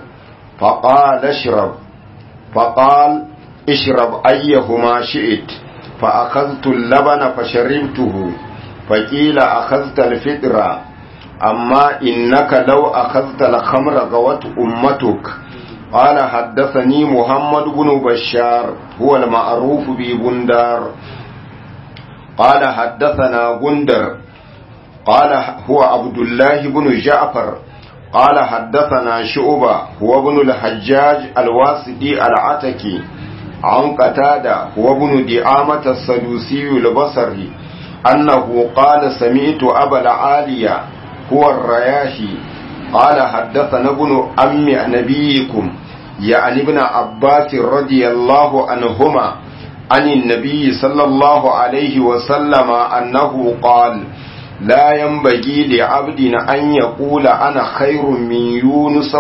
فقال اشرب أيهما شئت فأخذت اللبن فشربته فقيل أخذت الفطرة أما إنك لو أخذت الخمر غوت أمتك قال حدثني محمد بن بشار هو المعروف ببندار قال حدثنا بندر قال هو عبد الله بن جعفر قال حدثنا شعبة هو ابن الحجاج الواسطي العتكي عن قتادة هو ابن دعامة السدوسي البصري أنه قال سمعت أبا العالية هو الرياحي قال حدثنا ابن أم نبيكم يعني ابن عباس رضي الله عنهما عن النبي صلى الله عليه وسلم أنه قال لا ينبغي لعبد أن يقول أنا خير من يونس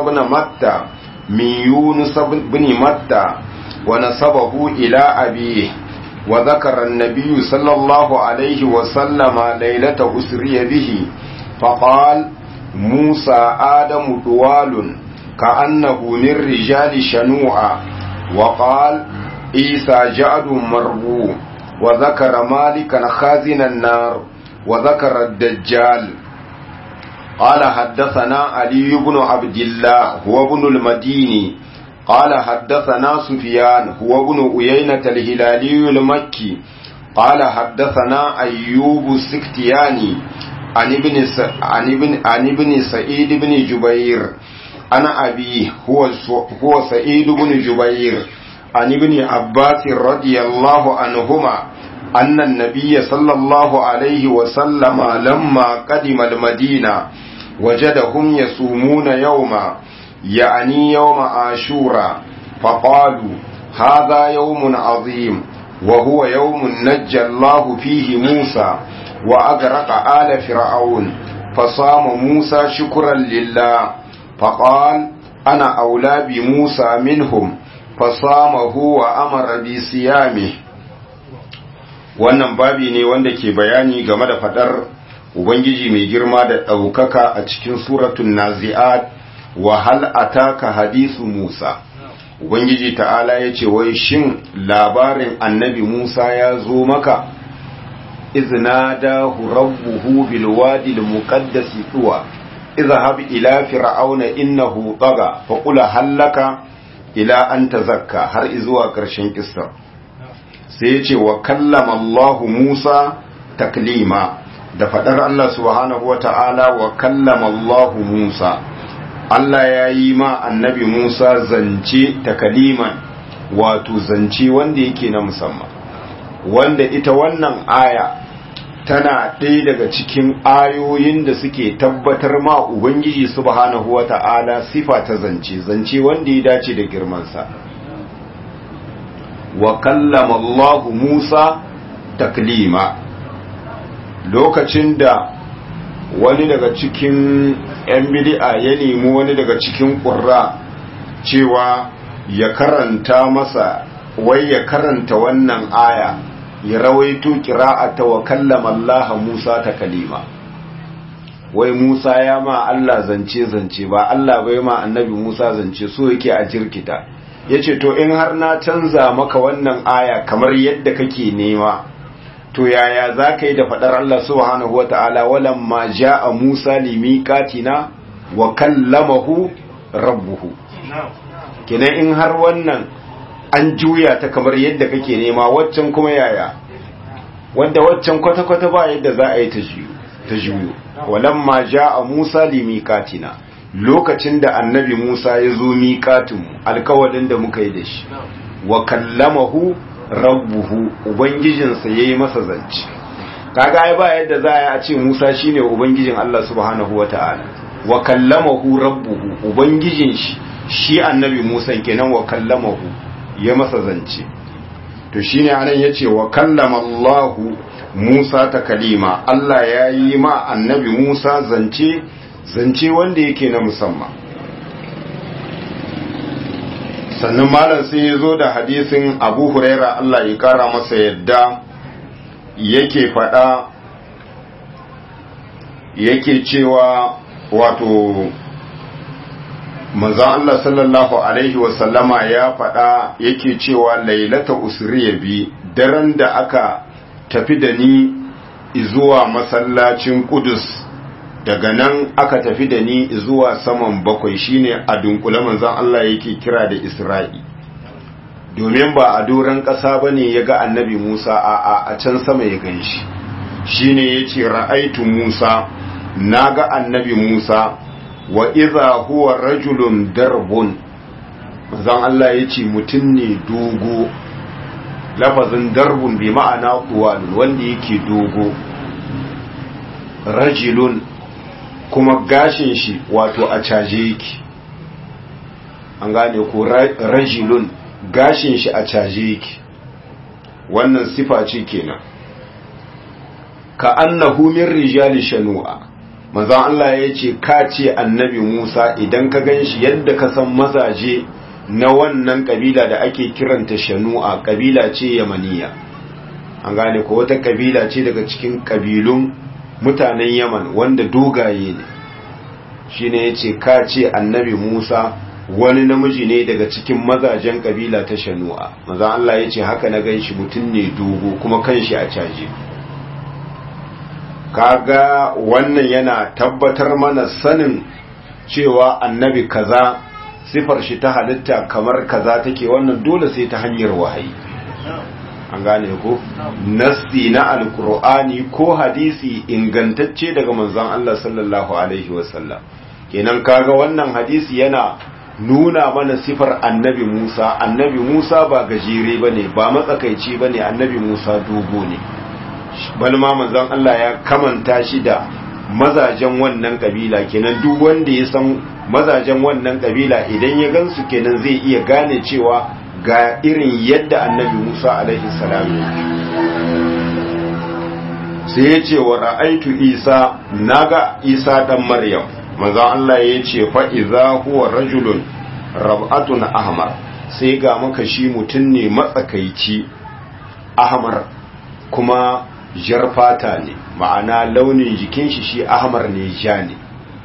بن متى ونسبه إلى أبيه وذكر النبي صلى الله عليه وسلم ليلة أسري به فقال موسى آدم طوال كأنه من رجال شنوعا وقال عيسى جعد مربوع وذكر مالكا خازن النار وذكر الدجال. قال حدثنا علي بن عبد الله هو ابن المديني قال حدثنا سفيان هو ابن عيينة الهلالي المكي قال حدثنا أيوب السختياني عن ابن سعيد بن جبير أنا أبيه هو سعيد بن جبير عن ابن عباس رضي الله عنهما أن النبي صلى الله عليه وسلم لما قدم المدينة وجدهم يصومون يوما يعني يوم عاشوراء فقالوا هذا يوم عظيم وهو يوم نجى الله فيه موسى وأغرق آل فرعون فصام موسى شكرا لله فقال أنا أولى بموسى منهم فصامه وأمر بصيامه. wannan babi ne wanda ke bayani game da fadar ubangiji mai girma da ɗaukaka a cikin suratul nazi'at wa hal ataka hadisu Musa. Ubangiji ta'ala ya ce wai shin labarin annabi Musa ya zo maka iznadahu rabbuhu bil wadi al muqaddasi tuwa izhab ila fir'auna innahu tagha fa qul hallaka ila an tazakka har izuwa karshen kissa. sai ya ce wa kallama Allah Musa taklima da fadar Allah subhanahu wa ta'ala wa kallama Allah Musa, Allah ya yi ma annabi Musa zance takaliman wato zance wanda yake na musamman, wanda ita wannan aya tana ɗaya daga cikin ayoyin da suke tabbatar ma Ubangiji subhanahu wa ta'ala sifa ta zance wanda ya dace da girmansa. Wa kallama Allah Musa taklima, lokacin da wani daga cikin ‘yan bid'a ya nemi wani daga cikin ƙurra cewa ya karanta masa, wai ya karanta wannan aya ya rawaito ƙira'ata wa kallama Allah Musa taklima, wai Musa ya ma Allah zance ba Allah bai ma annabi Musa zance, so yake a jirkita. Ya ce to in har na canza maka wannan aya kamar yadda kake nema, to yaya za ka yi da faɗar Allah subhanahu wa ta'ala walamma ja'a Musa limiqatina wa kallamahu rabbuhu. Kenan in har wannan an juya ta kamar yadda kake nema, waccan kuma yaya, wanda waccan kwata-kwata ba yadda za a yi ta juyo. Walamma ja'a Musa limiqatina, lokacin da annabi Musa ya zo miƙatinmu, alkawarin da muka yi da shi, wa kallamahu rabbuhu, ubangijinsa ya yi masa zance. Kaga ai ba yadda za a ce Musa shine ubangijin Allah subhanahu wa ta'ala, wa kallamahu rabbuhu, ubangijin shi annabi Musa kenan wa kallamahu ya masa zance. To shine anan yace wa kallama Allahu Musa ta kalima, Allah ya yi ma annabi Musa zance wanda yake na musamman. Sannan malam sai ya zo da hadisin Abu Huraira Allah ya kara masa yadda yake fada, yake cewa wato manzon Allah sallallahu alaihi wasallama ya fada, yake cewa lailata usriya bi, daren da aka tafi da ni zuwa masallacin Qudus, daga nan aka tafi da ni zuwa saman bakwai, shine a dunkule manzon Allah yake kira da Isra'i, domin ba a doron ƙasa bane ya ga annabi Musa, a can sama ya gan shi. Shine yace ra'aitu Musa, naga annabi Musa, wa idha huwa rajulun darbun, manzon Allah yace mutum ne dogo, lafazin darbun bi ma'ana tuwalun, wanda yake dogo, rajulun kuma gashin shi wato a caje yake, an gane ko, rajulun gashin shi a caje yake, wannan sifa ce kenan. Ka annahu min rijali shanu'a, manzon Allah ya ce ka ce annabi Musa idan ka ganshi yadda ka san mazaje na wannan kabila da ake kiranta shanu'a, kabila ce yamaniya, an gane ko, wata kabila ce daga cikin kabilun mutanen Yaman wanda dogaye ne, shine yace ka ce annabi Musa wani namiji ne daga cikin mazajen kabila ta Shanu'a. Manzon Allah yace haka na ganshi mutum ne dogo kuma kanshi a caje. Kaga wannan yana tabbatar mana sanin cewa annabi kaza sifar shi ta halitta kamar kaza take, wannan dole sai ta hanyar wahayi. An gane ko nassi na alkur'ani ko hadisi ingantacce daga manzon Allah sallallahu alaihi wasallam. Kenan kaga wannan hadisi yana nuna mana sifar annabi Musa. Annabi Musa ba gajere bane, ba matsakaici bane, annabi Musa dogo ne. Balma manzon Allah ya kamanta shi da mazajen wannan kabila. Kenan duk wanda ya san mazajen wannan kabila idan ya gansu kenan zai iya gane cewa ga irin yadda annabi Musa alaihi salam sai ya ce wa ra'aitu Isa, naga Isa dan Maryam. manzon Allah ya ce fa idza huwa rajulun rab'atun ahmar, sai ga maka shi mutun ne matsakaici ahmar kuma jar fata ne, ma'ana launin jikin shi ahmar ne, ja ne.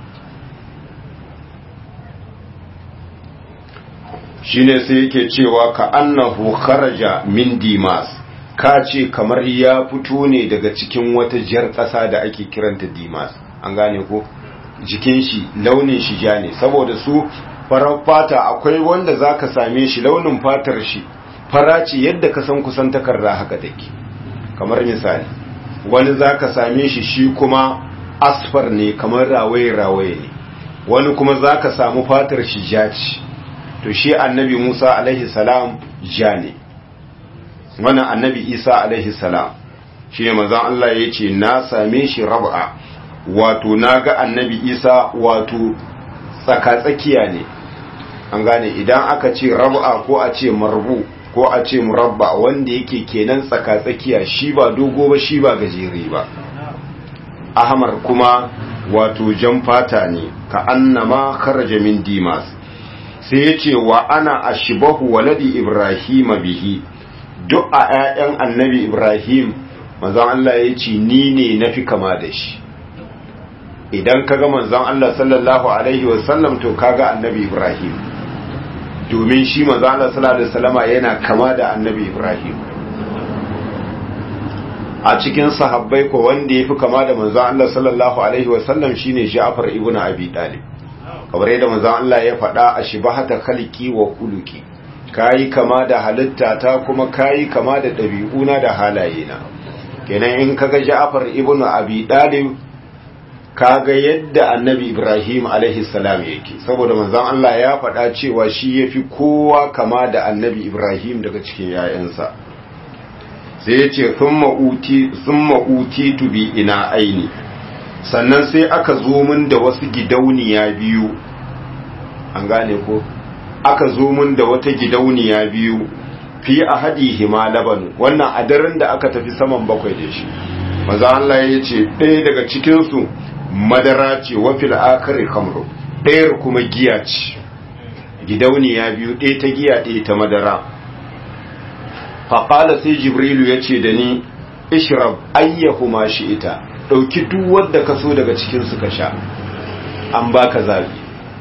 shine sai yake cewa ka annahu kharaja min Dimas, ka ce kamar ya fito ne daga cikin wata jar ƙasa da ake kiranta Dimas. An gane ko jikin shi launin shi ja ne, saboda su farar fata akwai wanda zaka same shi launin fatar shi fara ce yadda ka san kusan takarda haka take. Kamar misali wani zaka same shi kuma asfar ne, kamar rawaye ne, wani kuma zaka samu fatar shi ja ce. To shi annabi Musa alaihi salam ja ne, wannan annabi Isa alaihi salam shi ne manzon Allah ya ce na same shi rab'a, wato na ga annabi Isa wato tsakatsakiya ne. An gane idan aka ce rab'a ko a ce marbu ko a ce murabba, wanda yake kenan tsakatsakiya, shi ba dogo ba shi ba gajere ba. Ahmar kuma wato jan fata ne, ka annama kharaja min Dimas. sai ya ce wa ana ashbahu waladi Ibrahim bihi, duk a ƴaƴan annabi Ibrahim manzon Allah ya ce ni ne nafi kama da shi. Idan kaga manzon Allah sallallahu alaihi wasallam to kaga annabi Ibrahim, domin shi manzon Allah sallallahu alaihi wasallama yana kama da annabi Ibrahim. A cikin sahabbai ko wanda yafi kama da manzon Allah sallallahu alaihi wasallam shine Ja'far ibn Abi Talib. Kamar yadda manzon Allah ya faɗa a shibahata khalqi wa khuluqi, kai kama da halitta ta kuma kai kama da ɗabi'una da halayena. Kenan in kaga Ja'far ibn Abi Talib kaga yadda annabi Ibrahim alaihi salam yake, saboda manzon Allah ya faɗa cewa shi yafi kowa kama da annabi Ibrahim daga cikin yayansa. Sai ya ce summa utitu bi ina aini, sannan sai aka zo min da wasu gidauniya biyu. An gane ko aka zo min da wata gidauniya biyu, fi ahadihima laban, wannan a daren da aka tafi saman bakwai da shi. Maza Allah ya ce ɗaya daga cikinsu madara ce, wa fil akhari khamru, ɗayar kuma giya ce. Gidauniya biyu, ɗaya ta giya ɗaya ta madara. Faƙala sai Jibrilu ya ce da ni, ishrab ayyahuma shi'ita, ɗauki duk wadda ka so daga cikinsu ka sha, an baka zabi.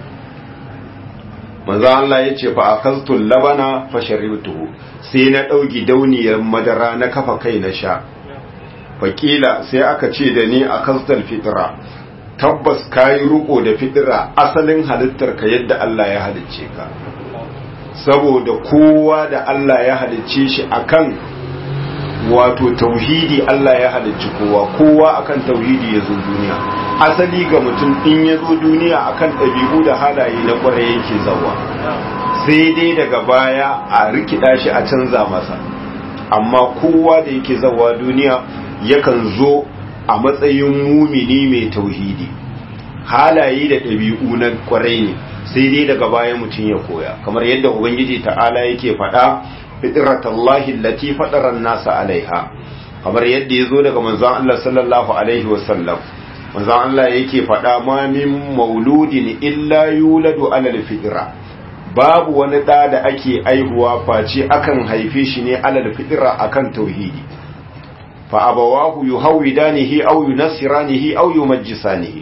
Manzo Allah ya ce fa akaltul labana fa sharibtuhu, sai na ɗauki dauniyar madara na kafa kai na sha. Fakila sai aka ce da ni akaltul fitra, tabbas kayi ruko da fitra, asalin halittar ka yadda Allah ya halicce ka. Saboda kowa da Allah ya halicce shi akan wato tauhidi, Allah ya halicci kowa akan tauhidi ya zo duniya. Asali ga mutum in ya zo duniya akan ɗabi'u da halaye na ƙwarai yake zawa, sai dai daga baya a rikida shi a canza masa. Amma kowa da yake zawa duniya yakan zo a matsayin mumini mai tauhidi, halaye da ɗabi'u na ƙwarai ne, sai dai daga baya mutum ya koya, kamar yadda Ubangiji ta'ala yake faɗa fitratallahi allati fatara an-nasa alaiha, kamar yadda yazo daga manzon Allah sallallahu alaihi wasallam. Manzon Allah yake faɗa ma min mauludin illa yuladu ala al-fitra, babu wani da da ake aihuwa face akan haife shi ne ala al-fitra, akan tauhidi. Fa abawahu yuhawidanihi aw yunassiranihi aw yumajjisanihi,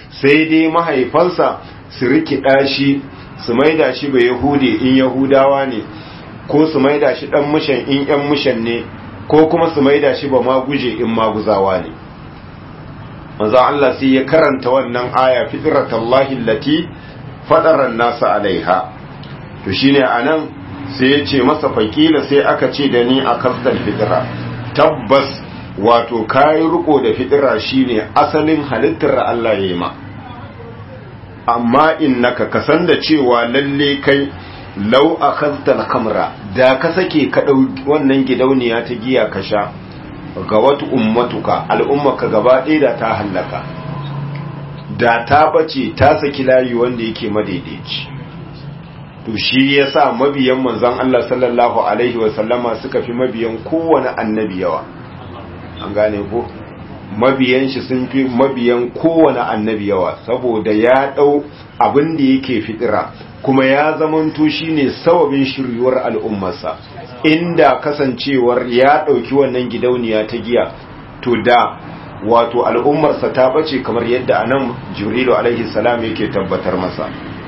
sai dai mahaifansa su rikida shi su maida shi ba yahude in yahudawa ne, ko su maida shi dan mushan in yan mushan ne, ko kuma su maida shi ba maguje in maguzawa ne. manzo Allah sai ya karanta wannan aya fitratallahi allati fadara an-nasa alaiha. to shine anan sai ya ce masa fakila, sai aka ce da ni a kasdal fitra, tabbas wato kayi riko da fitra shine asalin halittar Allah yayi ma, amma innaka kasan da cewa lalle kai law akhadta al-khamra, da ka sake ka dau wannan gidauniya ta giya ka sha, ga wata ummatuka al'ummaka gaba ɗaya da ta hallaka, da ta bace ta saki layi wanda yake madaidaici. to shi yasa mabiyan manzon Allah sallallahu alaihi wasallama suka fi mabiyan kowane annabi yawa, an gane ko mabiyan shi sun fi mabiyan kowane annabi yawa, saboda ya dau abin da yake fitira kuma ya zamanto shine sababin shiryuwar al'ummarsa. inda kasancewar ya dauki wannan gidauniya ta giya, to da wato al'ummarsa ta bace kamar yadda anan Jibrilu alaihi salam yake tabbatar masa.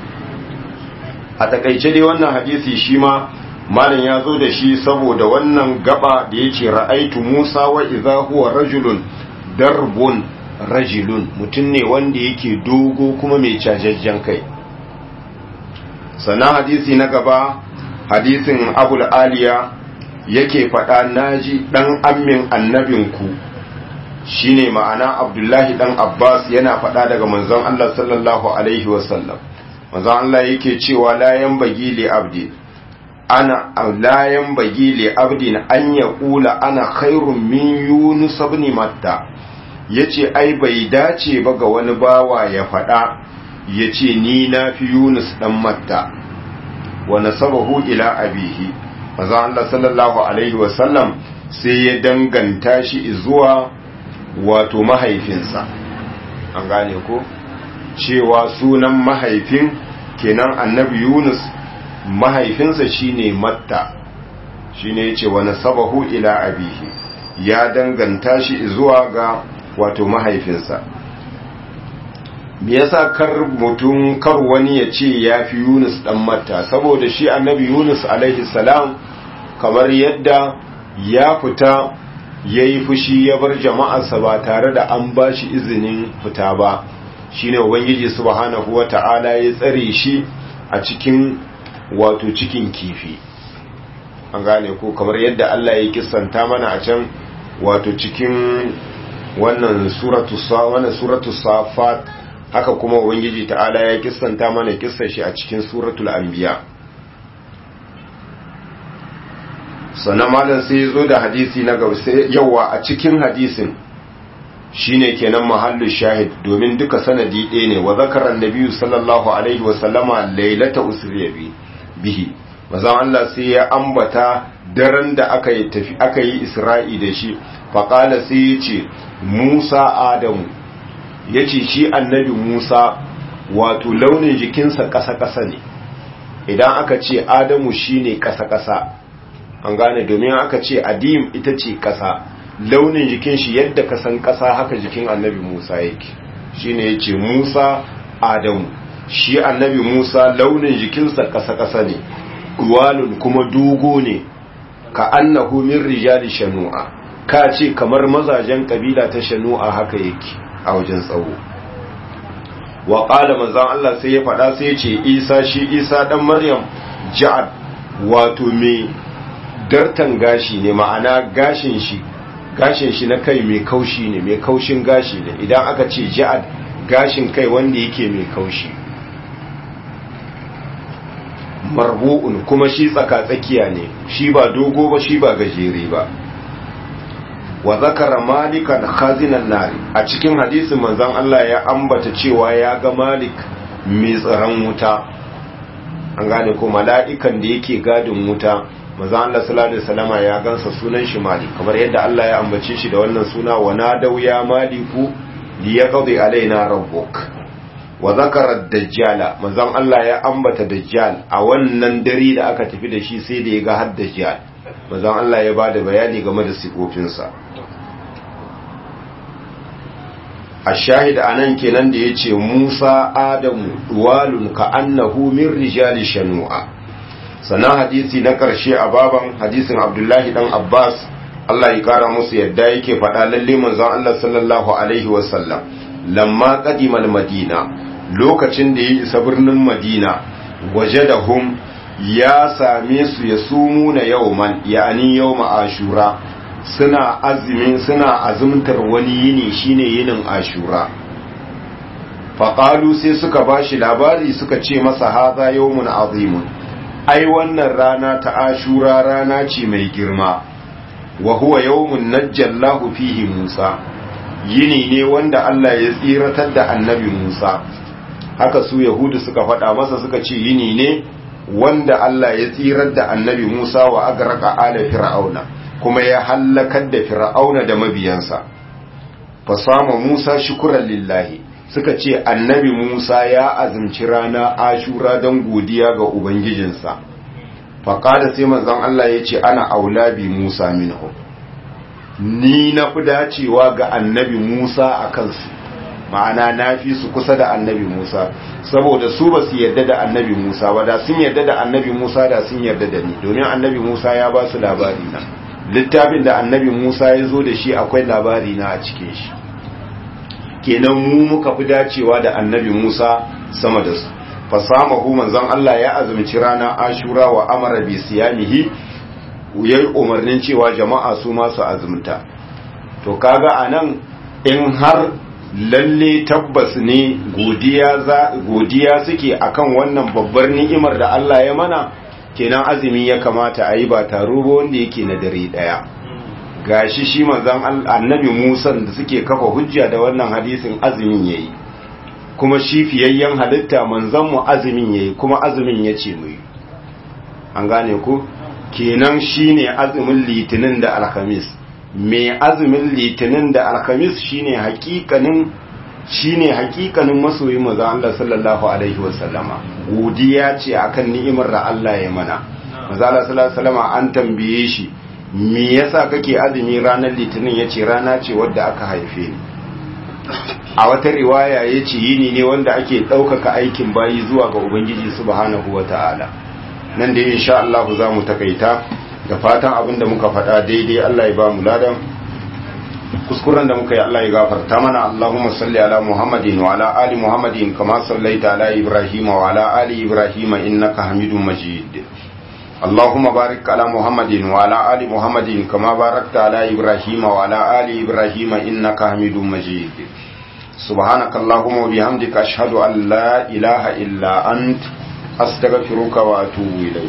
a takaice dai wannan hadisi shi ma malam ya zo da shi saboda wannan gaba da yace ra'aitu Musa wa idza huwa rajulun darbun rajulun, mutum ne wanda yake dogo kuma mai cajajjen kai. sannan hadisi na gaba hadisin Abul Aliya yake faɗa, naji dan ammin annabinku shine ma'ana Abdullahi dan Abbas yana faɗa daga manzon Allah sallallahu alaihi wasallam. manzon Allah yake cewa la yanbaghi li abdi an yaqula ana khairun min Yunus ibn Matta, yace ai bai dace ba ga wani bawa ya faɗa yace ni na fi Yunus dan Matta, wa nasabahu ila abihi. manzon Allah sallallahu alaihi wasallam sai ya danganta shi zuwa wato mahaifinsa, an gane ko cewa sunan mahaifin kenan annabi Yunus mahaifinsa shine Matta, shine yace wa nasabahu ila abihi, ya danganta shi zuwa ga wato mahaifinsa. me yasa kar wani ya ce ya fi Yunus dan Matta, saboda shi annabi Yunus alaihi salam kamar yadda ya fita yayi fushi ya bar jama'arsa ba tare da an bashi izinin fita ba, shine ubangiji subhanahu wata'ala ya tsare shi a cikin wato cikin kifi, an gane ko kamar yadda Allah ya kissanta mana a can wato cikin wannan suratu safat, haka kuma ubangiji ta'ala ya kissanta mana kissar shi a cikin suratul anbiya. sannan malam sai ya zo da hadisi na gaba, sai yawa a cikin hadisin shine kenan mahallu shahid, domin duka sanadi ɗaya ne. wa zakara annabi sallallahu alaihi wa sallama lailata usriya bihi, mazan Allah sai ya ambata daren da aka yi isra'i da shi. faqala sai ya ce Musa Adamu, yace shi annabi Musa wato launin jikinsa ƙasa-ƙasa ne. idan aka ce Adamu shine ƙasa-ƙasa, an gane, domin aka ce adim ita ce ƙasa, launin jikin shi yadda ka san ƙasa haka jikin annabi Musa yake, shine yace Musa Adamu, shi annabi Musa launin jikinsa ƙasa-ƙasa ne, walun kuma dogo ne, ka annahu min rijali shanu'a, ka ce kamar mazajen kabila ta shanu'a haka yake a wajen tsawo. wa qala manzon Allah sai ya faɗa sai ya ce Isa, shi Isa dan Maryam ja'ad wato me dartan gashi ne, ma'ana gashin shi na kai mai kaushi ne, mai kaushin gashi ne. idan aka ce ja'ad gashin kai wanda yake mai kaushi, marbu'un kuma shi tsaka-tsakiya ne, shi ba dogo ba shi ba gajere ba. wa zakara malikan khazinan nari, a cikin hadisin manzon Allah ya ambata cewa ya ga Malik mai tsaron wuta, an gane ko mala'ikan da yake gadin wuta. manzon Allah sallallahu alaihi wasallama ya gansa, sunan shi Malik, kamar yadda Allah ya ambace shi da wannan suna, wa nadau ya maliku liyaqdi alaina rabbuk. wa zakara dajjala, manzon Allah ya ambata dajjal a wannan dare da aka tafi da shi, sai da ya ga har dajjal. manzon Allah ya bada bayani game da sifofinsa. ashahid anan kenan da yace Musa Adamu duwalun ka annahu min rijali shanu'a. Sannan hadisi na karshe a baban hadisin Abdullahi dan Abbas Allah ya kara musu yadda yake faɗa lalle manzon Allah sallallahu alaihi wasallam lamma qadima al-Madina lokacin da ya isa birnin Madina wajadahum ya same su yasumuna yawman ya'ani yawma ashura suna azumtar wani yini shine yinin ashura. Faqalu sai suka bashi labari suka ce masa hadha yawmun azimun, ai wannan rana ta ashura rana ce mai girma. Wa huwa yawmun najjallahu fihi Musa, yini ne wanda Allah ya tsiratar da annabi Musa. Haka su Yahudu suka faɗa masa suka ce yini ne wanda Allah ya tsirar da annabi Musa wa agraka ala fir'auna, kuma ya hallakar da fir'auna da mabiyansa. Fasama Musa shukran lillahi, suka ce annabi Musa ya azumci rana ashura don godiya ga ubangijinsa. faƙada sai manzon Allah ya ce ana aula bi Musa minhu, ni na fi dacewa ga annabi Musa a kansu, ma'ana na fi su kusa da annabi Musa, saboda su ba su yarda da annabi Musa ba, da sun yarda da annabi Musa da sun yarda da ni, domin annabi Musa ya ba su labari na, littafin da annabi Musa ya zo da shi akwai labari na a cikin shi, kenan mu muka fi dacewa da annabi Musa sama da su. Fasamahu manzon Allah ya azumci ranar ashura wa amara bi siyamihi, yayi umarnin cewa jama'a su ma su azumta. To kaga anan in har lalle tabbas ne godiya suke akan wannan babbar ni'imar da Allah ya mana, kenan azumi ya kamata a yi ba taro ba wanda yake na dare daya. Gashi shi manzon annabi Musa da suke kafa hujja da wannan hadisin azumin yayi, kuma shi fiyayyen halitta manzon mu azumin yayi, kuma azumin yace mu yi. An gane ku, kenan shine azumin litinin da alhamis. Me azumin litinin da alhamis shine hakikanin masoyin manzon Allah sallallahu alaihi wasallama. Godiya ce akan ni'imar da Allah ya mana. Manzon Allah sallallahu alaihi wasallama an tambaye shi, me yasa kake azumi ranar litinin? Yace rana ce wadda aka haife ni. A wata riwaya yace yini ne wanda ake ɗaukaka aikin bayi zuwa ga Ubangiji subhanahu wata'ala. Nan da insha Allah za mu takaita, da fatan abin da muka faɗa daidai Allah ya ba mu ladan, kuskuren da muka yi Allah ya gafarta mana. Allahumma salli ala Muhammadin wa ala ali Muhammadin kama sallaita ala Ibrahim wa ala ali Ibrahim innaka Hamidum Majid. Allahumma barik ala Muhammadin wa ala ali Muhammadin kama barakta ala Ibrahim wa ala ali Ibrahim innaka Hamidum Majid. Subhanaka Allahumma wa bihamdika ashhadu an la ilaha illa ant astaghfiruka wa atubu ilayk.